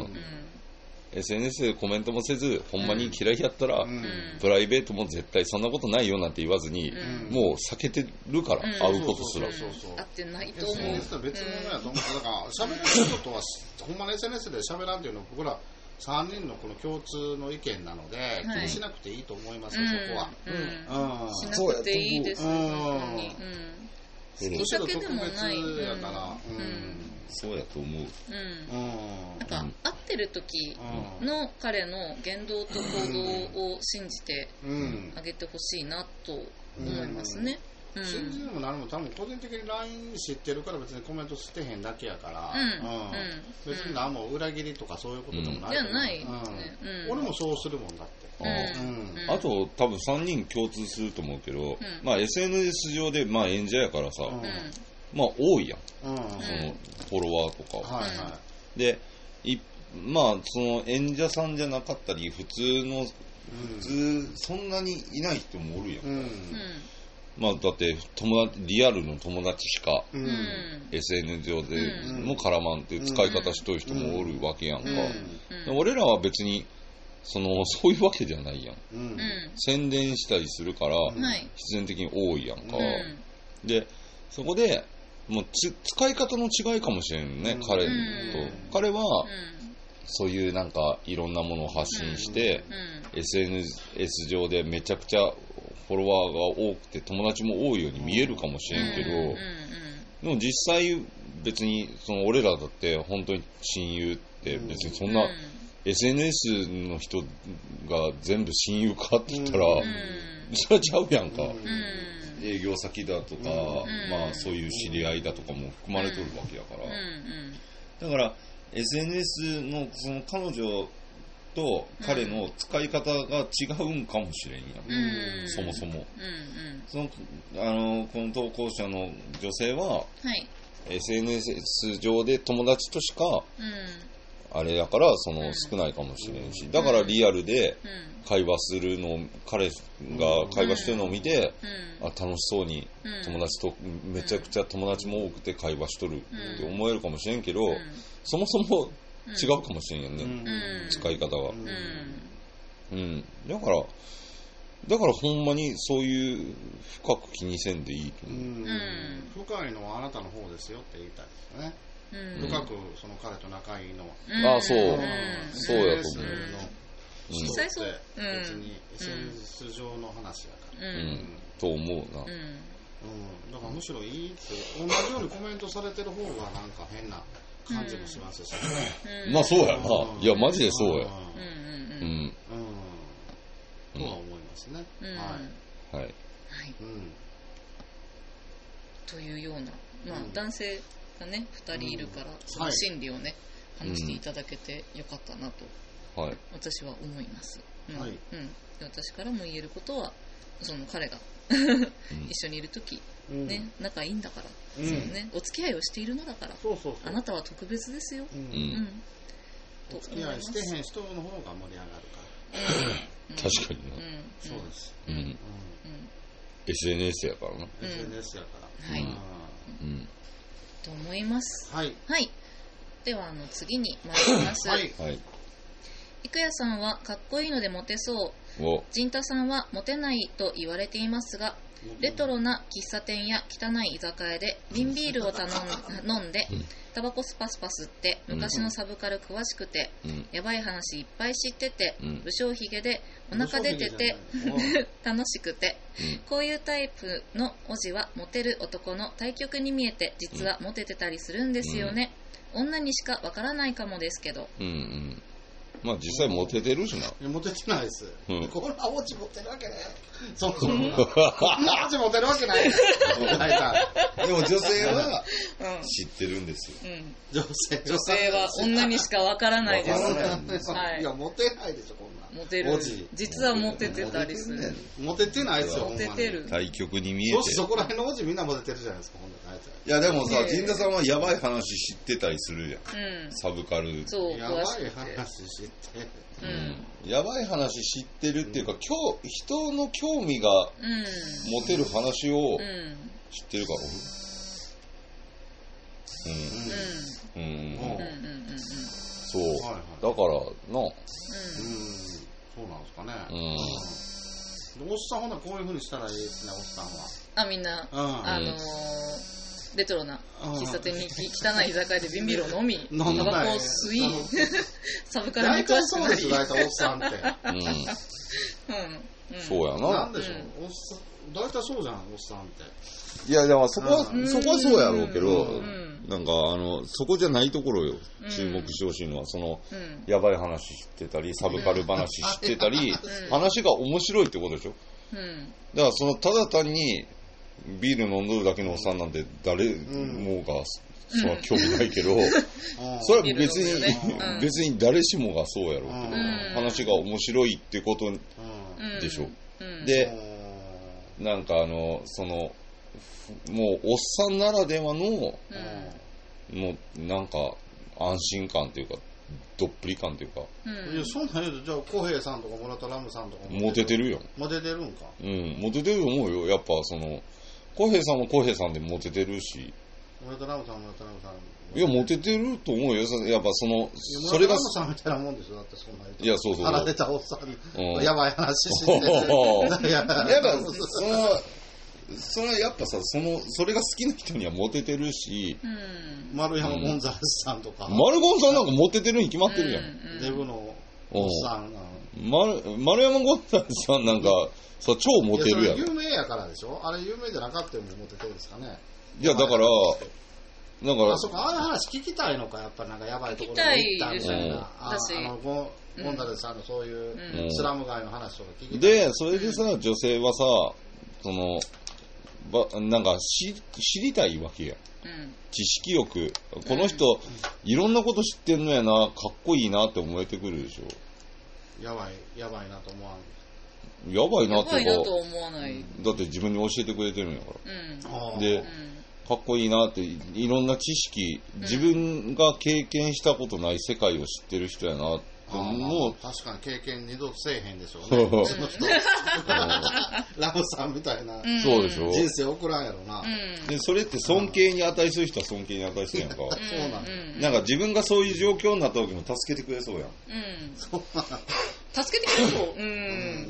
SNS でコメントもせず、ほんまに嫌いやったら、プライベートも絶対そんなことないよなんて言わずに、もう避けてるから、会うことすら。 会ってないと思う。 別物やと思う。だから喋る人とはほんまに SNS で喋らんっていうのは僕ら3人のこの共通の意見なので、気にしなくていいと思いますよ、そこは。 しなくていいです。本当に。 むしろ特別やから。 そうやと思う。 なんか会ってる時の彼の言動と行動を信じてあげてほしいなと思いますね。 信じるも何も多分個人的に LINE 知ってるから別にコメントしてへんだけやから、別に何も裏切りとかそういうことでもない。 じゃない。 俺もそうするもんだって。 あと多分3人共通すると思うけど、まあ SNS 上でまあ演者やからさ、まあ多いやん、そのフォロワーとかは。で、まあその演者さんじゃなかったり普通そんなにいない人もおるやん。 まあだってリアルの友達しか、SNS 上でも絡まんっていう使い方しとる人もおるわけやんか。俺らは別にそういうわけじゃないやん。宣伝したりするから、必然的に多いやんか。で、そこで、もう使い方の違いかもしれんね、彼と。彼は、そういうなんかいろんなものを発信して、SNS 上でめちゃくちゃフォロワーが多くて友達も多いように見えるかもしれんけど、でも実際別に俺らだって本当に親友って別にそんな SNS の人が全部親友かって言ったら、それはちゃうやんか。営業先だとか、まあそういう知り合いだとかも含まれとるわけやから。だから SNS のその彼女と彼の使い方が違うんかもしれんやん、そもそも。この投稿者の女性は、SNS 上で友達としか、あれだから少ないかもしれんし、だからリアルで会話するのを、彼が会話してるのを見て、楽しそうに友達とめちゃくちゃ友達も多くて会話しとるって思えるかもしれんけど、そもそも違うかもしれんよね、使い方が。だからほんまにそういう深く気にせんでいいと思う。 深いのはあなたの方ですよって言いたいですよね。深くその彼と仲いいのは。そうやと思う。 実際そう。 別に SNS 上の話やから。 と思うな。 だからむしろいいって、同じようにコメントされてる方がなんか変な感じもしますしね。 まあそうやな。いやマジでそうや。 とは思いますね。はい。 というような、まあ男性がね2人いるから、その心理をね話していただけてよかったなと私は思います。で私からも言えることは、その彼が一緒にいるときね、仲いいんだから、ね、お付き合いをしているのだから、あなたは特別ですよ。 お付き合いしてへん人の方が盛り上がるから。 確かにな。 そうです。 SNS やからな。 SNS やから。 はい。と思います。はい。では次に参ります。郁也さんはかっこいいのでモテそう。陣太さんはモテないと言われていますが、レトロな喫茶店や汚い居酒屋で瓶ビールを飲んでタバコスパスパ吸って昔のサブカル詳しくて、やばい話いっぱい知ってて、武将髭でお腹出てて楽しくて、こういうタイプのおじはモテる男の対極に見えて、実はモテてたりするんですよね。女にしかわからないかもですけど。 まあ実際モテてるしな。 モテてないです。こんなオチモテるわけない。そもそも。こんなオチモテるわけない。 でも女性は知ってるんですよ。 女性は女にしかわからないです。 いや、モテないでしょ、こんな。 モテる。実はモテてたりする。 モテてないですよ、 モテてる。 対極に見えて。 そこら辺のオチみんなモテてるじゃないですか、ほんと。 いやでもさ、陣田さんはやばい話知ってたりするじゃん。サブカル。 そう、 やばい話知ってる。 やばい話知ってるっていうか、人の興味が持てる話を知ってるから。そう。だからな。 そうなんですかね。おっさんほんならこういう風にしたらいいですね、おっさんは。 みんな、レトロな喫茶店に汚い居酒屋で瓶ビールを飲み、タバコを吸い、サブカルに詳しくなり。 大体おっさんって。 そうやな。 なんでしょう、大体そうじゃん、おっさんって。 いや、でもそこはそうやろうけど、なんかそこじゃないところよ、注目してほしいのは、やばい話知ってたり、サブカル話知ってたり、話が面白いってことでしょ。だからただ単にビール飲んどるだけのおっさんなんて誰もがその興味ないけど、それは別に誰しもがそうやろうけど、話が面白いってことでしょ。で、なんかもうおっさんならではの、もうなんか安心感というかどっぷり感というか。 いや、そんなん言うと、じゃあ、小平さんとか村田ラムさんとかモテてるよ。 モテてるんか。 モテてると思うよ。やっぱその、小平さんも小平さんでモテてるし。 村田ラムさん。 いや、モテてると思うよ。やっぱその、 それが。村田ラムさんみたいなもんですよ。だってそんな言う。いや、そう。 腹出たおっさん、やばい話してて。 やっぱ、それはやっぱさ、それが好きな人にはモテてるし、 丸山ゴンザレスさんとか。 丸ゴンさんなんかモテてるに決まってるやん。 デブのおっさん。 丸山ゴンザレスさんなんか、さ、超モテるやん。 有名やからでしょ？あれ有名じゃなかったよもモテてるんですかね。 いや、だから、 あそこ、ああいう話聞きたいのか、やっぱなんかやばいところに行ったみたいな。ゴンザレスさんのそういうスラム街の話とか聞きたい。 で、それでさ、女性はさ、なんか知りたいわけや。知識欲。この人、いろんなこと知ってんのやな、かっこいいなって思えてくるでしょ。 やばいなと思わん。 やばいなってやばいなと思わない。 だって自分に教えてくれてるんやから。で、かっこいいなって、いろんな知識、自分が経験したことない世界を知ってる人やなって。もう確かに経験二度せえへんでしょうね。その人ラムさんみたいなそうでしょ人生送らんやろな。 でそれって尊敬に値する人は尊敬に値するやんか。 そうなんなんか自分がそういう状況になった時も助けてくれそうやん。 そう助けてくれそう。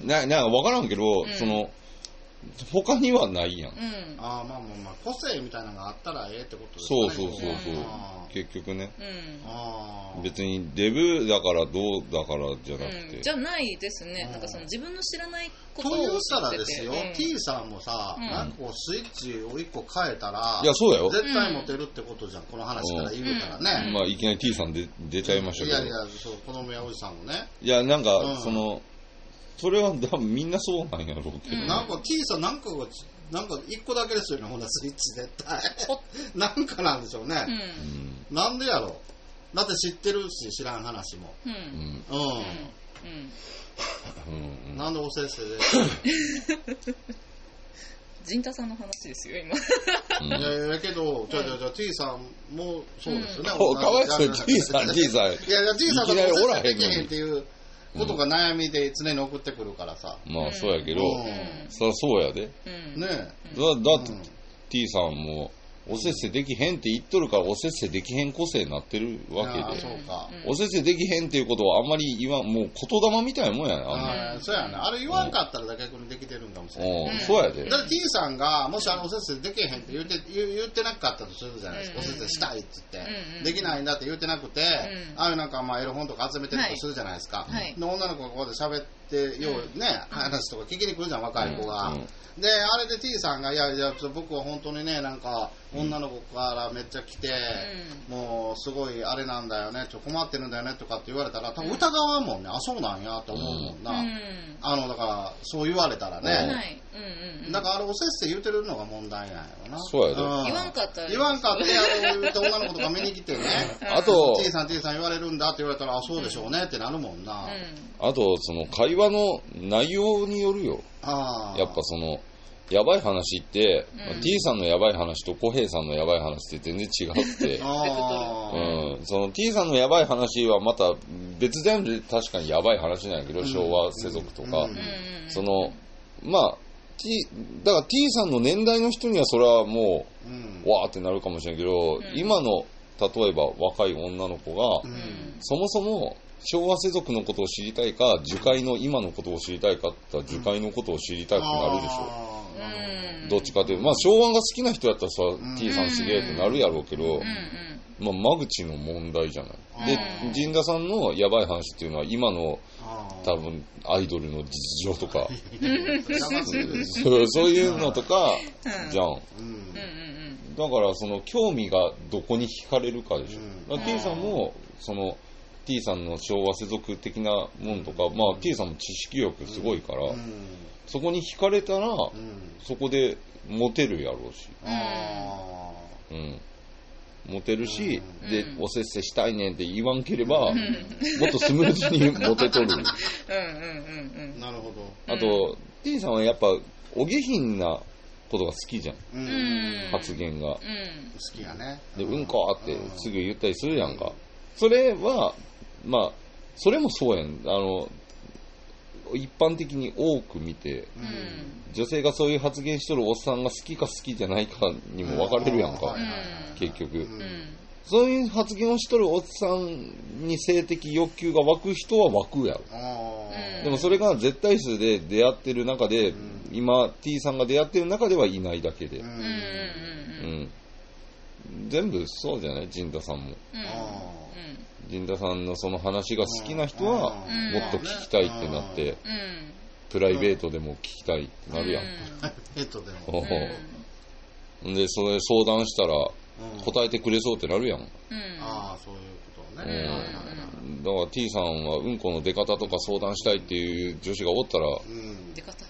なんか分からんけど、その他にはないやん。 まあ個性みたいなのがあったらええってことですね。 そう結局ね。別にデブだからどうだからじゃなくて。 じゃないですね。なんかその自分の知らないことをと言ったらですよ、T さんもさ、なんかこうスイッチを1個変えたら、 いやそうだよ。 絶対モテるってことじゃん、この話から言うたらね。 まあいきなり T さん出ちゃいましたけど。 いやそう子供やおじさんもね。 いやなんかそれは多分みんなそうなんやろうけど。 なんか T さんなんか1個だけですよね、ほんなスイッチ絶対。なんかなんでしょうね。なんでやろう。だって知ってるし、知らん話も。なんでおせっせで。 陣太さんの話ですよ、今。 いやけど、じゃあ T さんもそうですよね。 かわいそう、T さん。いや、T さんとかおせっせできへんっていうことが悩みで常に送ってくるからさ。 まあそうやけど、そりゃそうやで。 ねだって T さんもおせっせできへんって言っとるからおせっせできへん個性になってるわけで、おせっせできへんっていうことはあんまり言わん、もう言霊みたいなもんやね。そうやね。あれ言わんかったら逆にできてるんかもしれない。 そうやで。 だって T さんがもしおせっせできへんって言ってなかったとするじゃないですか。おせっせしたいって言って、できないんだって言ってなくて、ああいうなんかエロ本とか集めてるとするじゃないですか。で女の子がここで喋ってようね、話とか聞きに来るじゃん、若い子が。で、あれで T さんが、いや、僕は本当にね、なんか、女の子からめっちゃ来て、もう、すごいあれなんだよね、困ってるんだよね、とかって言われたら、多分疑わんもんね、あ、そうなんや、と思うもんな。だから、そう言われたらね。だから、あれ、おせっせ言うてるのが問題なんやろな。 そうやで。 言わんかったら。 言わんかって、言うて女の子とか見に来てね、 あと、 T さん言われるんだって言われたら、あ、そうでしょうねってなるもんな。 あと、その、会話の内容によるよ。やっぱその、やばい話って、T さんのやばい話と小平さんのやばい話って全然違って、その T さんのやばい話はまた別ジャンルで確かにやばい話なんやけど、昭和世俗とか、その、まあ、だから T さんの年代の人にはそれはもう、わーってなるかもしれんけど、今の、例えば若い女の子が、そもそも、昭和世俗のことを知りたいか、樹海の今のことを知りたいかって言ったら、樹海のことを知りたくなるでしょ。どっちかというと、まあ昭和が好きな人やったらさ、T さんすげえってなるやろうけど、まあ間口の問題じゃない。で、陣田さんのやばい話っていうのは、今の多分アイドルの実情とか、そういうのとか、じゃん。だからその興味がどこに惹かれるかでしょ。T さんも、その、T さんの昭和世俗的なもんとか、まあ T さんも知識欲すごいから、そこに惹かれたら、そこでモテるやろうし、モテるし、で、おせっせしたいねんって言わんければ、もっとスムーズにモテとる。 なるほど。 あと、T さんはやっぱ、お下品なことが好きじゃん。発言が。 好きやね。 で、うんこってすぐ言ったりするやんか。それはまあそれもそうやん。一般的に多く見て、女性がそういう発言しとるおっさんが好きか好きじゃないかにも分かれるやんか、結局、そういう発言をしとるおっさんに性的欲求が湧く人は湧くやろ。でもそれが絶対数で出会ってる中で、今 T さんが出会ってる中ではいないだけで、全部そうじゃない？陣田さんも。陣田さんのその話が好きな人はもっと聞きたいってなって、プライベートでも聞きたいってなるやん。 プライベートでも。 で、それ相談したら答えてくれそうってなるやん。 ああ、そういうことね。 だから T さんはうんこの出方とか相談したいっていう女子がおったら、 出方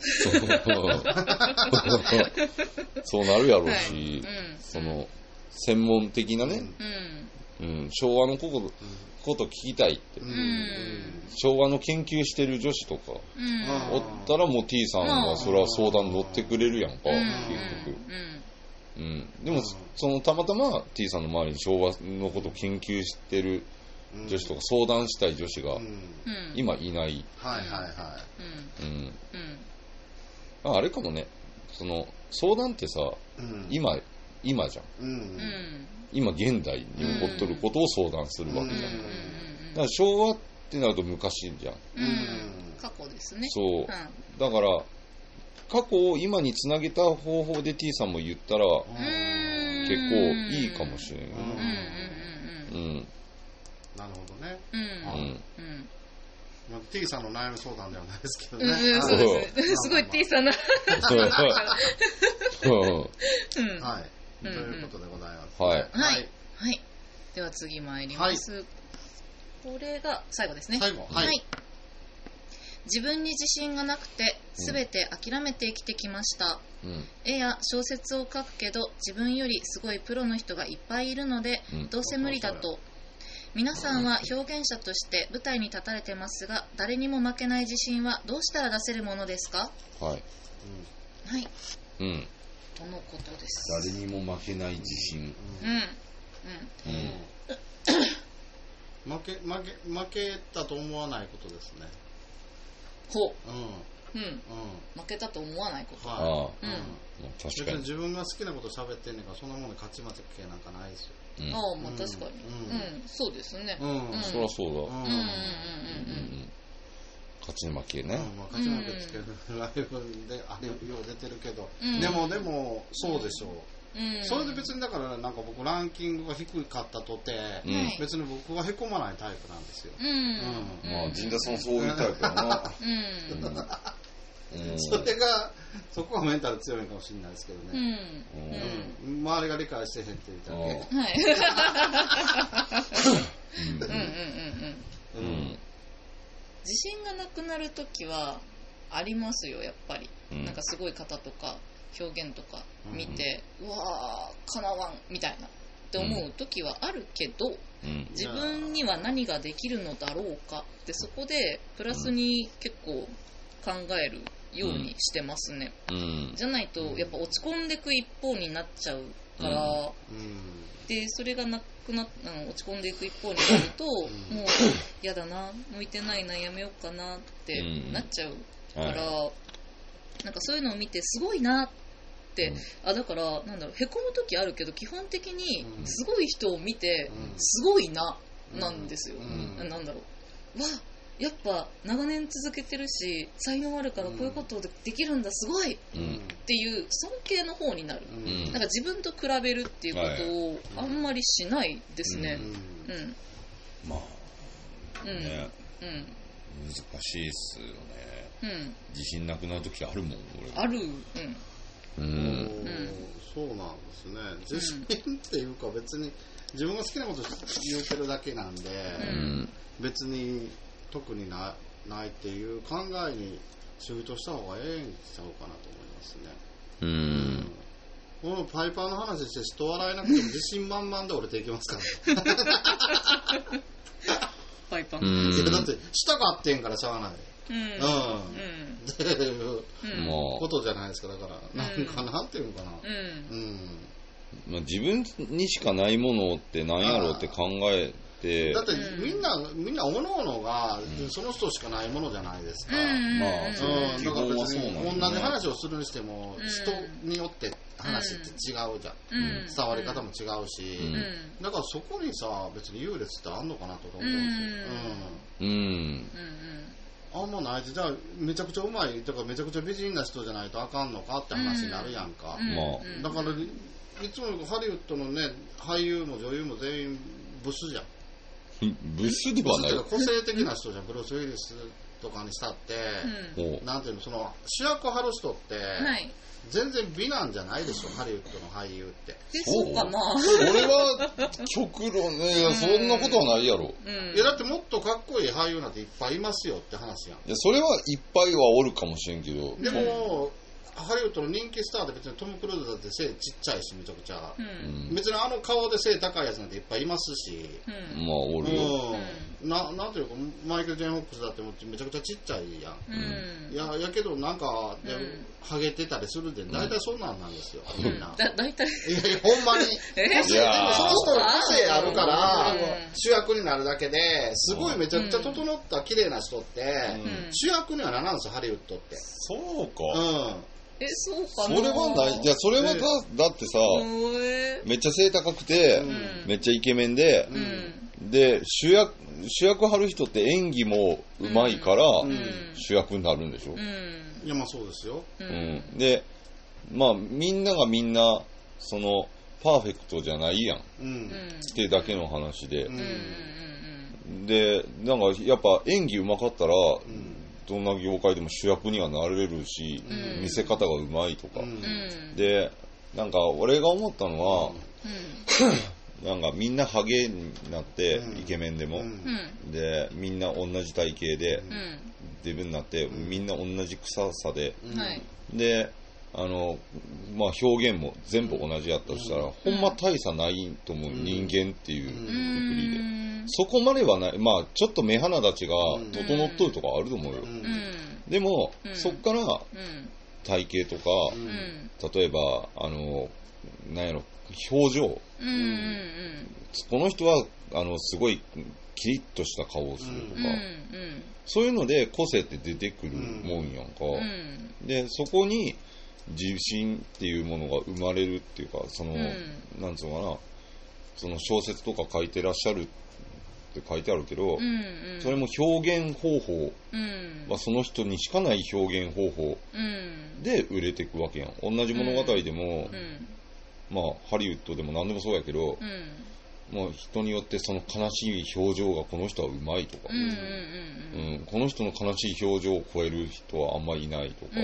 そうなるやろうし、その専門的なね、昭和のこと聞きたいって、昭和の研究してる女子とか、おったらもう T さんはそれは相談乗ってくれるやんか、結局。でもそのたまたま T さんの周りに昭和のことを研究してる女子とか相談したい女子が今いない。あれかもね、その相談ってさ、今じゃん。今現代に起こっとることを相談するわけじゃん。だから昭和ってなると昔じゃん。 過去ですね。 そう。だから過去を今につなげた方法で T さんも言ったら結構いいかもしれない。 なるほどね。T さんの悩み相談ではないですけどね。 すごい T さんな。はい。 ということでございます。 はい。 では次参ります。これが最後ですね。 最後。 はい。自分に自信がなくて全て諦めて生きてきました。絵や小説を書くけど自分よりすごいプロの人がいっぱいいるので、どうせ無理だと。皆さんは表現者として舞台に立たれてますが、誰にも負けない自信はどうしたら出せるものですか？ はい。 とのことです。 誰にも負けない自信。 負けたと思わないことですね。 負けたと思わないこと。 確かに。 自分が好きなこと喋ってんねんから、そんなもの勝ち負けなんかないですよ。 確かに。そうですね。 そりゃそうだ。勝ち負けね。 勝ち負けつけるライブであれよう出てるけど、でもそうでしょう。それで別にだからなんか僕ランキングが低かったとて、別に僕はへこまないタイプなんですよ。 まあ陣田さんそういうタイプだな。 そこはメンタル強いかもしれないですけどね。周りが理解してへんって言っただけ。 自信がなくなるときはありますよ、やっぱり。なんかすごい方とか表現とか見て、うわーかなわんみたいなって思う時はあるけど、自分には何ができるのだろうかってそこでプラスに結構考えるようにしてますね。じゃないとやっぱ落ち込んでいく一方になっちゃうから、でそれがなくな落ち込んでいく一方になるともうやだな、向いてないな、やめようかなってなっちゃうから、なんかそういうのを見てすごいなって、だからなんだろう、へこむ時あるけど基本的にすごい人を見てすごいななんですよ。なんだろう、わやっぱ長年続けてるし才能あるからこういうことできるんだ、すごいっていう尊敬の方になる。なんか自分と比べるっていうことをあんまりしないですね。 まあね、難しいっすよね。自信なくなる時あるもん、俺ある。 そうなんですね。自信っていうか別に自分が好きなこと言うてるだけなんで、別に特にないっていう考えにシフトした方がええんちゃうかなと思いますね。このパイパーの話して人笑えなくても自信満々で俺ていきますからね。 パイパー。 だって舌があってんからしゃあない。っていうことじゃないですか。だからなんていうのかな。 自分にしかないものって何やろうって考えて。 だってみんなおのおのがその人しかないものじゃないですか。 まあ、 だから別に同じ話をするにしても、人によって話って違うじゃん。伝わり方も違うし、だからそこにさ、別に優劣ってあんのかなと思うんですよ。あんまないし、じゃあめちゃくちゃうまいとかめちゃくちゃ美人な人じゃないとあかんのかって話になるやんか。だからいつもハリウッドのね、俳優も女優も全員ブスじゃん。 ブスではない。 個性的な人じゃん。ブルース・ウィリスとかにしたって、なんていうの、その主役を張る人って、全然美なんじゃないでしょ、ハリウッドの俳優って。 そうかな。 それは極論ね、そんなことはないやろ。 いやだってもっとかっこいい俳優なんていっぱいいますよって話やん。 いやそれはいっぱいはおるかもしれんけど。 でもハリウッドの人気スターで別にトム・クルーズだって背ちっちゃいしめちゃくちゃ、別にあの顔で背高いやつなんていっぱいいますし、 まあおるよ。 なんていうかマイケル・ジェーン・ホックスだってめちゃくちゃちっちゃいやん。やけどなんかハゲてたりするで大体そんなんなんですよ。みんな。 大体。 いやほんまに。でもその人の個性あるから主役になるだけですごいめちゃくちゃ整った綺麗な人って主役にはならんすよハリウッドって。 そうか。 そうかな。 それはない。いや、それはだってさ、めっちゃ背高くて、めっちゃイケメンで、で、主役張る人って演技もうまいから、主役になるんでしょ。 いや、まあそうですよ。 で、まあみんながみんな、その、パーフェクトじゃないやん。ってだけの話で。で、なんかやっぱ演技うまかったら、どんな業界でも主役にはなれるし、見せ方がうまいとか、でなんか俺が思ったのは、なんかみんなハゲになって、イケメンでも、でみんな同じ体型で、デブになってみんな同じ臭さで、でまあ表現も全部同じやったとしたら、ほんま大差ないと思う、人間っていうくくりで。そこまではない。まあちょっと目鼻立ちが整っとるとかあると思うよ。でも、そっから体型とか、例えばなんやろ、表情、この人はすごいキリッとした顔をするとか、そういうので個性って出てくるもんやんか。でそこに自信っていうものが生まれるっていうか、その、なんつうのかな、その小説とか書いてらっしゃるって書いてあるけど、それも表現方法はその人にしかない表現方法で売れていくわけやん。同じ物語でも、まあハリウッドでも何でもそうやけど、まあ人によってその悲しい表情がこの人はうまいとか、この人の悲しい表情を超える人はあんまりいないとか、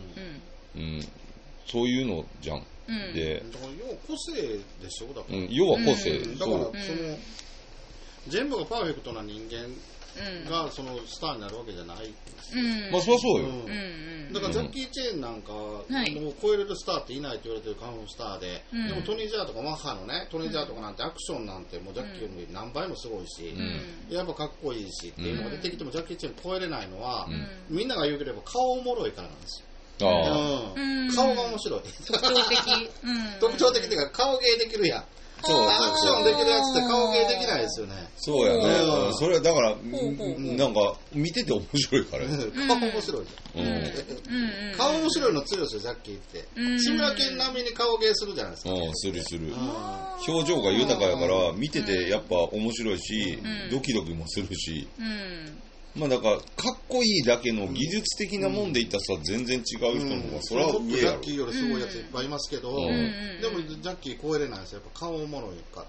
そういうのじゃん。で、 要は個性でしょ。だから、 要は個性。 だからその全部がパーフェクトな人間がそのスターになるわけじゃない。 まあそりゃそうよ。 だからジャッキー・チェーンなんかもう超えれるスターっていないと言われてるカンフースターで、でもトニー・ジャーとかマッハのね、トニー・ジャーとかなんてアクションなんてもうジャッキーより何倍もすごいし、やっぱかっこいいしっていうのが出てきてもジャッキー・チェーン超えれないのは、みんなが言うければ顔おもろいからなんですよ。顔が面白い。特徴的っていうか顔芸できるやん。アクションできるやつって顔芸できないですよね。 そうやね。それはだからなんか見てて面白いからね。 顔面白い。顔面白いの強いですよ、ジャッキーって。志村けん並みに顔芸するじゃないですか。 する。表情が豊かやから見ててやっぱ面白いし、ドキドキもするし。まあだからかっこいいだけの技術的なもんでいったらさ、全然違う人の方がそれは上やろ。 ジャッキーよりすごいやついっぱいいますけど、でもジャッキー超えれないですよ。やっぱ顔おもろいから。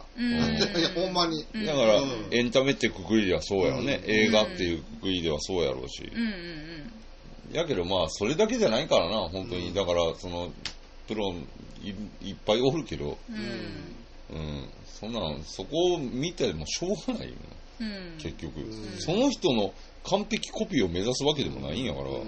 いやほんまに。 だからエンタメってくくりではそうやろね。映画っていうくくりではそうやろうし。やけどまあそれだけじゃないからな、本当に。だからそのプロいっぱいおるけど、そんなのそこを見てもしょうがないよ。結局その人の完璧コピーを目指すわけでもないんやから。だから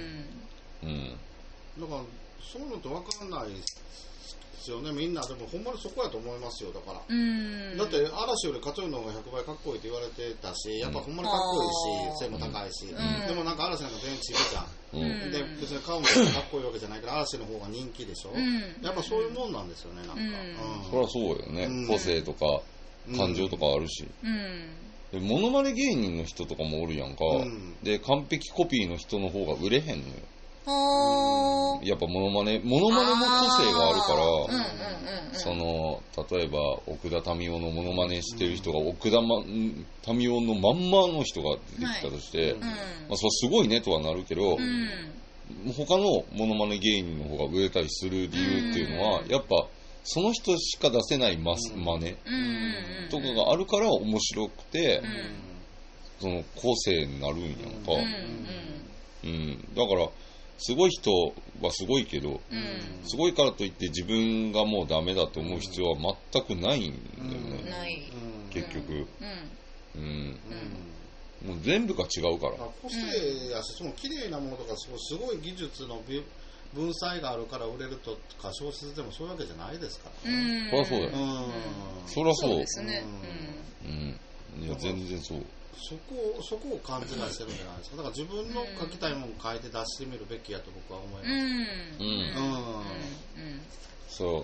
そういうのって分かんないですよね、みんな。でもほんまにそこやと思いますよ。だからだって嵐より勝の方が100倍かっこいいって言われてたし、やっぱほんまにかっこいいし背も高いし、でもなんか嵐なんか全然違うじゃん。で別に顔もかっこいいわけじゃないから嵐の方が人気でしょ。やっぱそういうもんなんですよね。なんかそりゃそうよね。個性とか感情とかあるし、でモノマネ芸人の人とかもおるやんか、で完璧コピーの人の方が売れへんのよ。やっぱモノマネも個性があるから、その例えば奥田民生のモノマネしてる人が奥田民生のまんまの人が出てきたとして、まあ、それすごいねとはなるけど、他のモノマネ芸人の方が売れたりする理由っていうのは、やっぱその人しか出せない真似とかがあるから面白くて、その個性になるんやんか。だからすごい人はすごいけど、すごいからといって自分がもうダメだと思う必要は全くないんだよね、結局。もう全部が違うから。 個性やし、その綺麗なものとかすごい技術の文才があるから売れるとか小説でもそういうわけじゃないですからね。 そりゃそうだよ。そりゃそう。 そうですね。 いや全然そう。 そこを勘違いしてるんじゃないですか。だから自分の書きたいものを書いて出してみるべきやと僕は思います。 そう。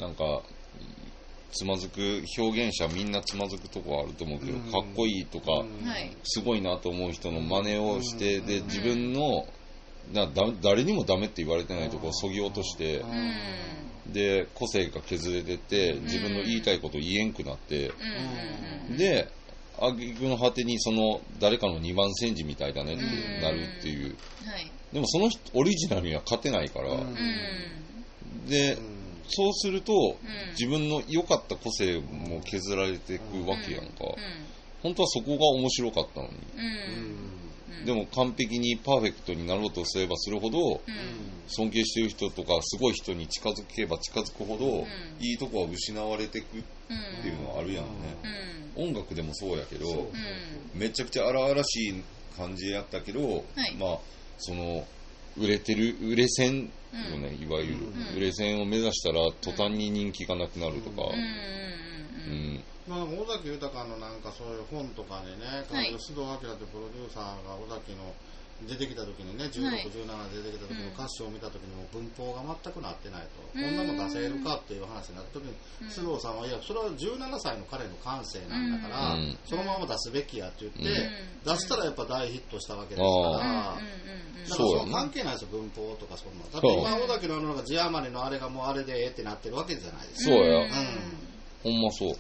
なんかつまずく表現者みんなつまずくとこあると思うけど、かっこいいとかすごいなと思う人の真似をして、で自分の誰にもダメって言われてないところをそぎ落として、で個性が削れてって自分の言いたいことを言えんくなって、で挙句の果てにその誰かの2番煎じみたいだねってなるっていう、でもその人オリジナルには勝てないから、でそうすると、自分の良かった個性も削られていくわけやんか、本当はそこが面白かったのに、でも完璧にパーフェクトになろうとすればするほど、尊敬している人とかすごい人に近づけば近づくほど、いいとこは失われていくっていうのはあるやんね、音楽でもそうやけど、めちゃくちゃ荒々しい感じやったけど、まあその売れ線よね、いわゆる、売れ線を目指したら途端に人気がなくなるとか、 まあ、尾崎豊のなんかそういう本とかでね、須藤明というプロデューサーが尾崎の出てきた時にね、16、17出てきた時の歌詞を見た時にも文法が全くなってないと、こんなもん出せるかっていう話になった時に、須藤さんは、いや、それは17歳の彼の感性なんだから、そのまま出すべきやって言って、出したらやっぱ大ヒットしたわけですから、だからその関係ないですよ、文法とかそんな。だって今、尾崎の字余りのあれがもうあれでええってなってるわけじゃないですか。 そうや。ほんまそう。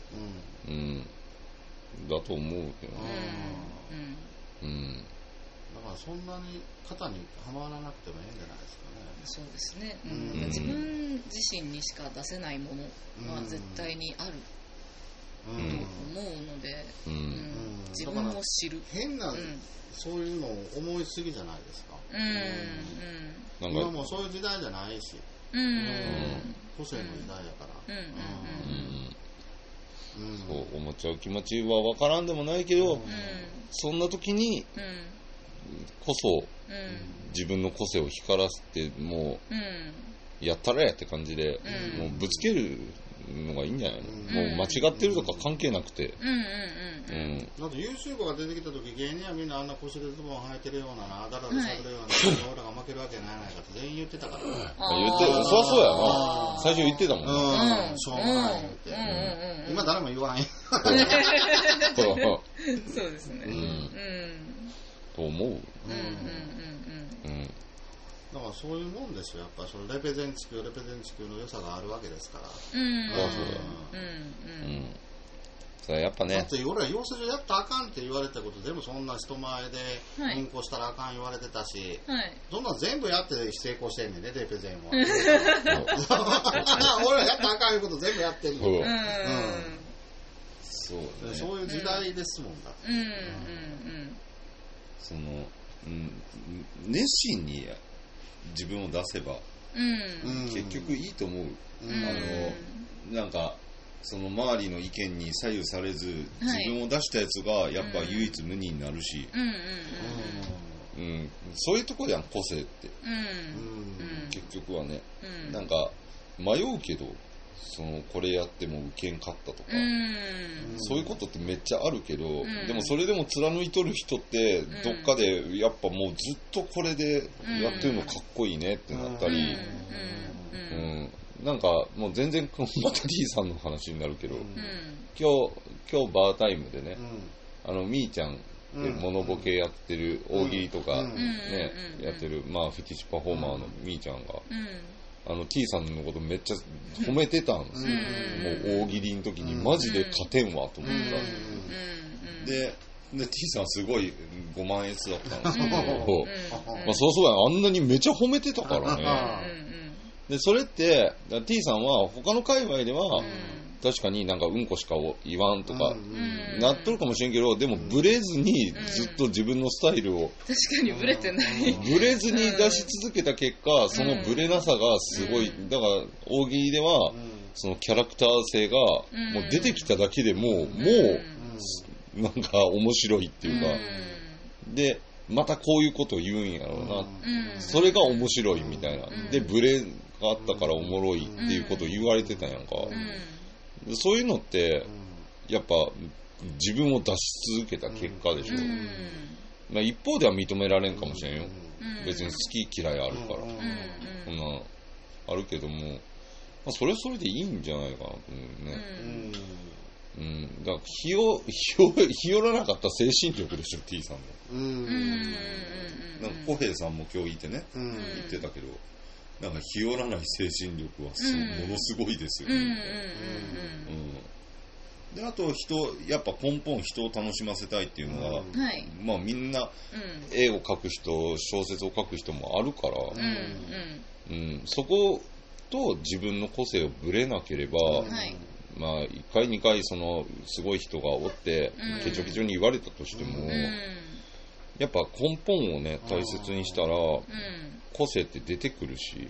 だと思うけどね。 だからそんなに型にはまらなくてもいいんじゃないですかね。 そうですね。自分自身にしか出せないものは絶対にあると思うので、自分を知る。 変な、そういうのを思いすぎじゃないですか。今もうそういう時代じゃないし、個性の時代やから。 そう思っちゃう気持ちは分からんでもないけど、そんな時にこそ自分の個性を光らせて、もうやったらやって感じで、もうぶつけるのがいいんじゃないの、もう間違ってるとか関係なくて。 だって YouTuber が出てきた時、芸人はみんなあんな腰でズボン履いてるようなな、だらだらしゃべるような俺らが負けるわけないないかって全員言ってたから。 言って、そりゃそうやな。最初言ってたもんな。しょうもない言って。今誰も言わんよ。 そうですね。 と思う。 だからそういうもんですよ。やっぱそのレペゼン地球の良さがあるわけですから。 やっぱね。 だって俺ら養成所やったらあかんって言われたこと全部そんな人前で運行したらあかん言われてたし、そんな全部やって成功してんねんね、レペゼンは。俺らやったらあかんいうこと全部やってんねん。そういう時代ですもんだって。 その熱心に自分を出せば、結局いいと思う。なんかその周りの意見に左右されず、自分を出したやつがやっぱ唯一無二になるし、そういうところやん、個性って、結局はね、なんか迷うけど、そのこれやっても受けんかったとか、そういうことってめっちゃあるけど、でもそれでも貫いとる人ってどっかでやっぱもうずっとこれでやってるのかっこいいねってなったり、 なんかもう全然また T さんの話になるけど、今日バータイムでね、みーちゃんでモノボケやってる大喜利とかね、やってるまあフェティッシュパフォーマーのみーちゃんが、T さんのことめっちゃ褒めてたんですよ、もう大喜利の時にマジで勝てんわと思ったんですで T さんすごいご満悦だったんですけど、まあそうやあんなにめちゃ褒めてたからね。でそれって T さんは他の界隈では、確かになんかうんこしか言わんとかなっとるかもしれんけど、でもブレずにずっと自分のスタイルを、 確かにブレてないブレずに出し続けた結果、そのブレなさがすごい、だから大喜利ではそのキャラクター性がもう出てきただけでもうなんか面白いっていうか、でまたこういうことを言うんやろうな、それが面白いみたいな、でブレがあったからおもろいっていうことを言われてたんやんか、そういうのってやっぱ自分を出し続けた結果でしょ、まあ、一方では認められんかもしれんよ、別に好き嫌いあるから、そんなあるけども、まあ、それはそれでいいんじゃないかなと思うね。だから日和らなかった精神力でしょ T さんも。なんか小平さんも今日いてね、言ってたけど、なんか日和らない精神力はものすごいですよね。であとやっぱ根本人を楽しませたいっていうのは、まあみんな絵を描く人、小説を書く人もあるから、そこと自分の個性をぶれなければ、まあ1回2回そのすごい人がおってケチョケチョに言われたとしても、やっぱ根本をね大切にしたら個性って出てくるし、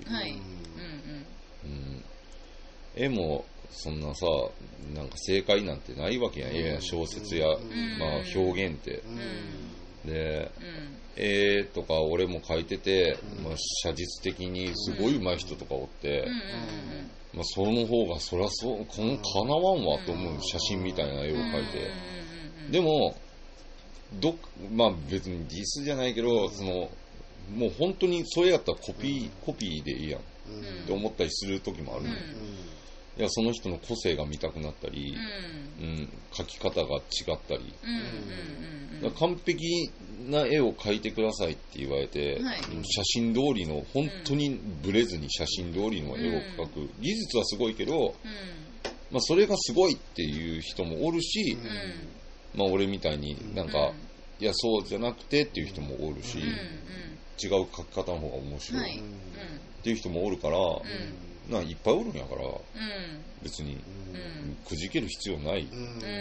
絵もそんなさなんか正解なんてないわけやん、絵や小説や、まあ、表現って、で絵とか俺も描いてて、まあ、写実的にすごい上手い人とかおって、まあ、その方がそりゃそうかなわんわと思う、写真みたいな絵を描いて、でもまあ別にディスじゃないけど、そのもう本当にそれやったらコピーでいいやんって思ったりする時もある、いやその人の個性が見たくなったり、描き方が違ったり、完璧な絵を描いてくださいって言われて、写真通りの本当にブレずに写真通りの絵を描く技術はすごいけど、まあ、それがすごいっていう人もおるし、まあ、俺みたいになんかいやそうじゃなくてっていう人もおるし、違う描き方の方が面白いっていう人もおるから、いっぱいおるんやから、別にくじける必要ない。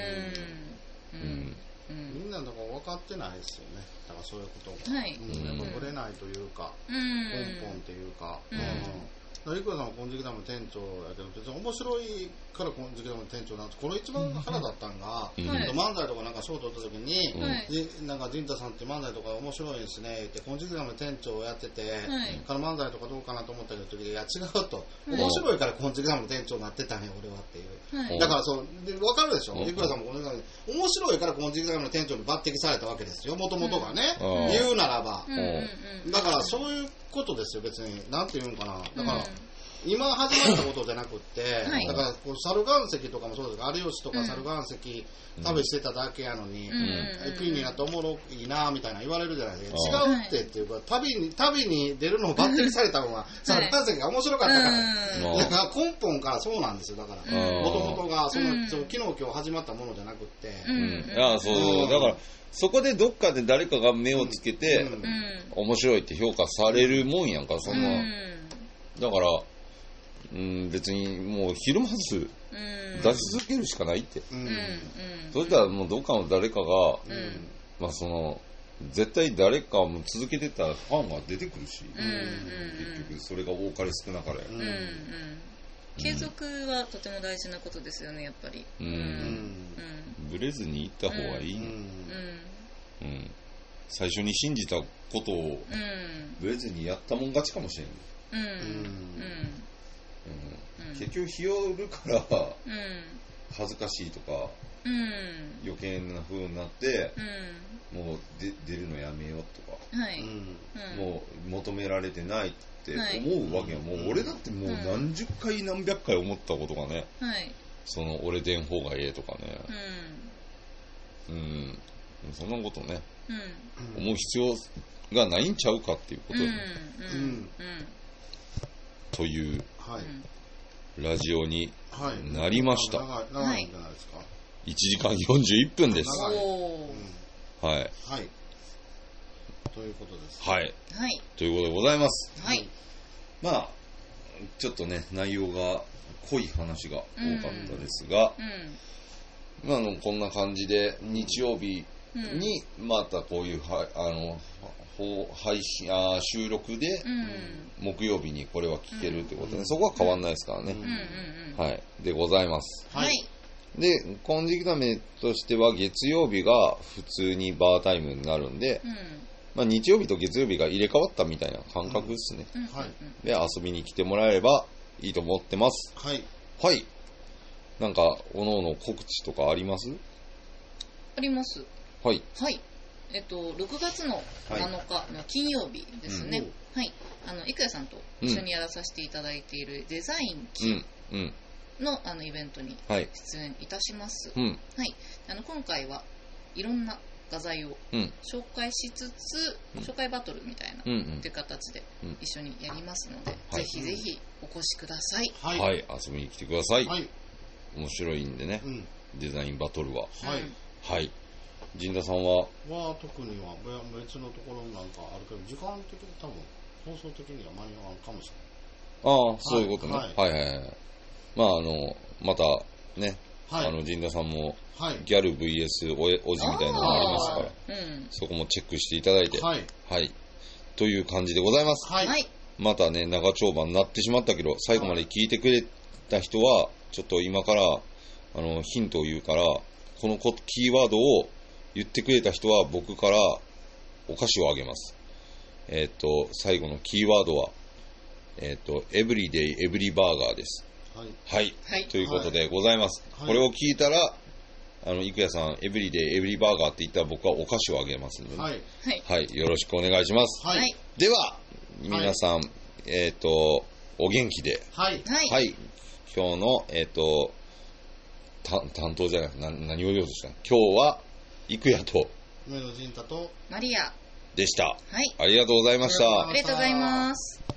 みんなだから分かってないですよね。だからそういうことが、やっぱぶれないというか、根本っていうか、いくらさんは金色ダム店長やけど、別に面白いから金色ダム店長なんです。この一番腹だったんが、漫才とかなんかショート打った時に、なんか陣太さんって漫才とか面白いですねって金色ダム店長をやってて、から漫才とかどうかなと思ったけど、いや違うと、面白いから金色ダムの店長になってたね俺はっていう。だからそうで分かるでしょ。いくらさんも金色ダム面白いから金色ダムの店長に抜擢されたわけですよ。もともとがね、言うならば、だからそういうことですよ。別になんて言うんかな。だから今始まったことじゃなくって、だからこう猿岩石とかもそうですが、有吉とか猿岩石旅してただけやのに、駅になっておもろいなみたいな言われるじゃないですか。違うっていうか、旅に出るのを抜擢されたのは猿岩石が面白かったから、だから根本からそうなんですよ。だからもともとがその昨日今日始まったものじゃなくって、 そうだからそこでどっかで誰かが目をつけて、面白いって評価されるもんやんか、そんな。だから別にもうひるまず出し続けるしかないって、そしたらもうどっかの誰かが、まあその絶対誰かも続けてたらファンは出てくるし、結局それが多かれ少なかれ、 継続はとても大事なことですよね、やっぱり。 ブレずにいった方がいい、最初に信じたことをブレずにやったもん勝ちかもしれん。結局日和るから恥ずかしいとか、 余計な風になって、もう出るのやめようとか、もう求められてないって思うわけよ。もう俺だってもう何十回何百回思ったことがね、その俺出ん方がええとかね、そんなことね、思う必要がないんちゃうかっていうことよね。というラジオになりました。 長いんじゃないですか。 1時間41分です。はい。 ということです。 はい。ということでございます。まあちょっとね内容が濃い話が多かったですが、こんな感じで日曜日にまたこういう配信収録で木曜日にこれは聞けるってことで、そこは変わんないですからね。でございます。で金色亀としては月曜日が普通にバータイムになるんで、日曜日と月曜日が入れ替わったみたいな感覚ですね。で遊びに来てもらえればいいと思ってます。なんかおのおの告知とかあります？ あります。6月の7日の金曜日ですね。郁也さんと一緒にやらさせていただいているデザイン機のイベントに出演いたします。今回はいろんな画材を紹介しつつ、紹介バトルみたいなっていう形で一緒にやりますので、ぜひぜひお越しください。 遊びに来てください。面白いんでね、デザインバトルは。陣田さんは特には別のところなんかあるけど、時間的に多分放送的には間に合わんかもしれない。 そういうことね。またね、陣田さんもギャル VS おじみたいなのがありますから、そこもチェックしていただいて、という感じでございます。またね、長丁場になってしまったけど、最後まで聞いてくれた人はちょっと今からヒントを言うから、このキーワードを言ってくれた人は僕からお菓子をあげます。最後のキーワードはエブリデイエブリバーガーです。ということでございます。これを聞いたら郁也さんエブリデイエブリバーガーって言ったら僕はお菓子をあげますので、よろしくお願いします。では皆さんお元気で、今日の担当じゃなくて何を言おうとしたの？今日は郁也と梅野陣太とマリアでした。ありがとうございました。 ありがとうございます。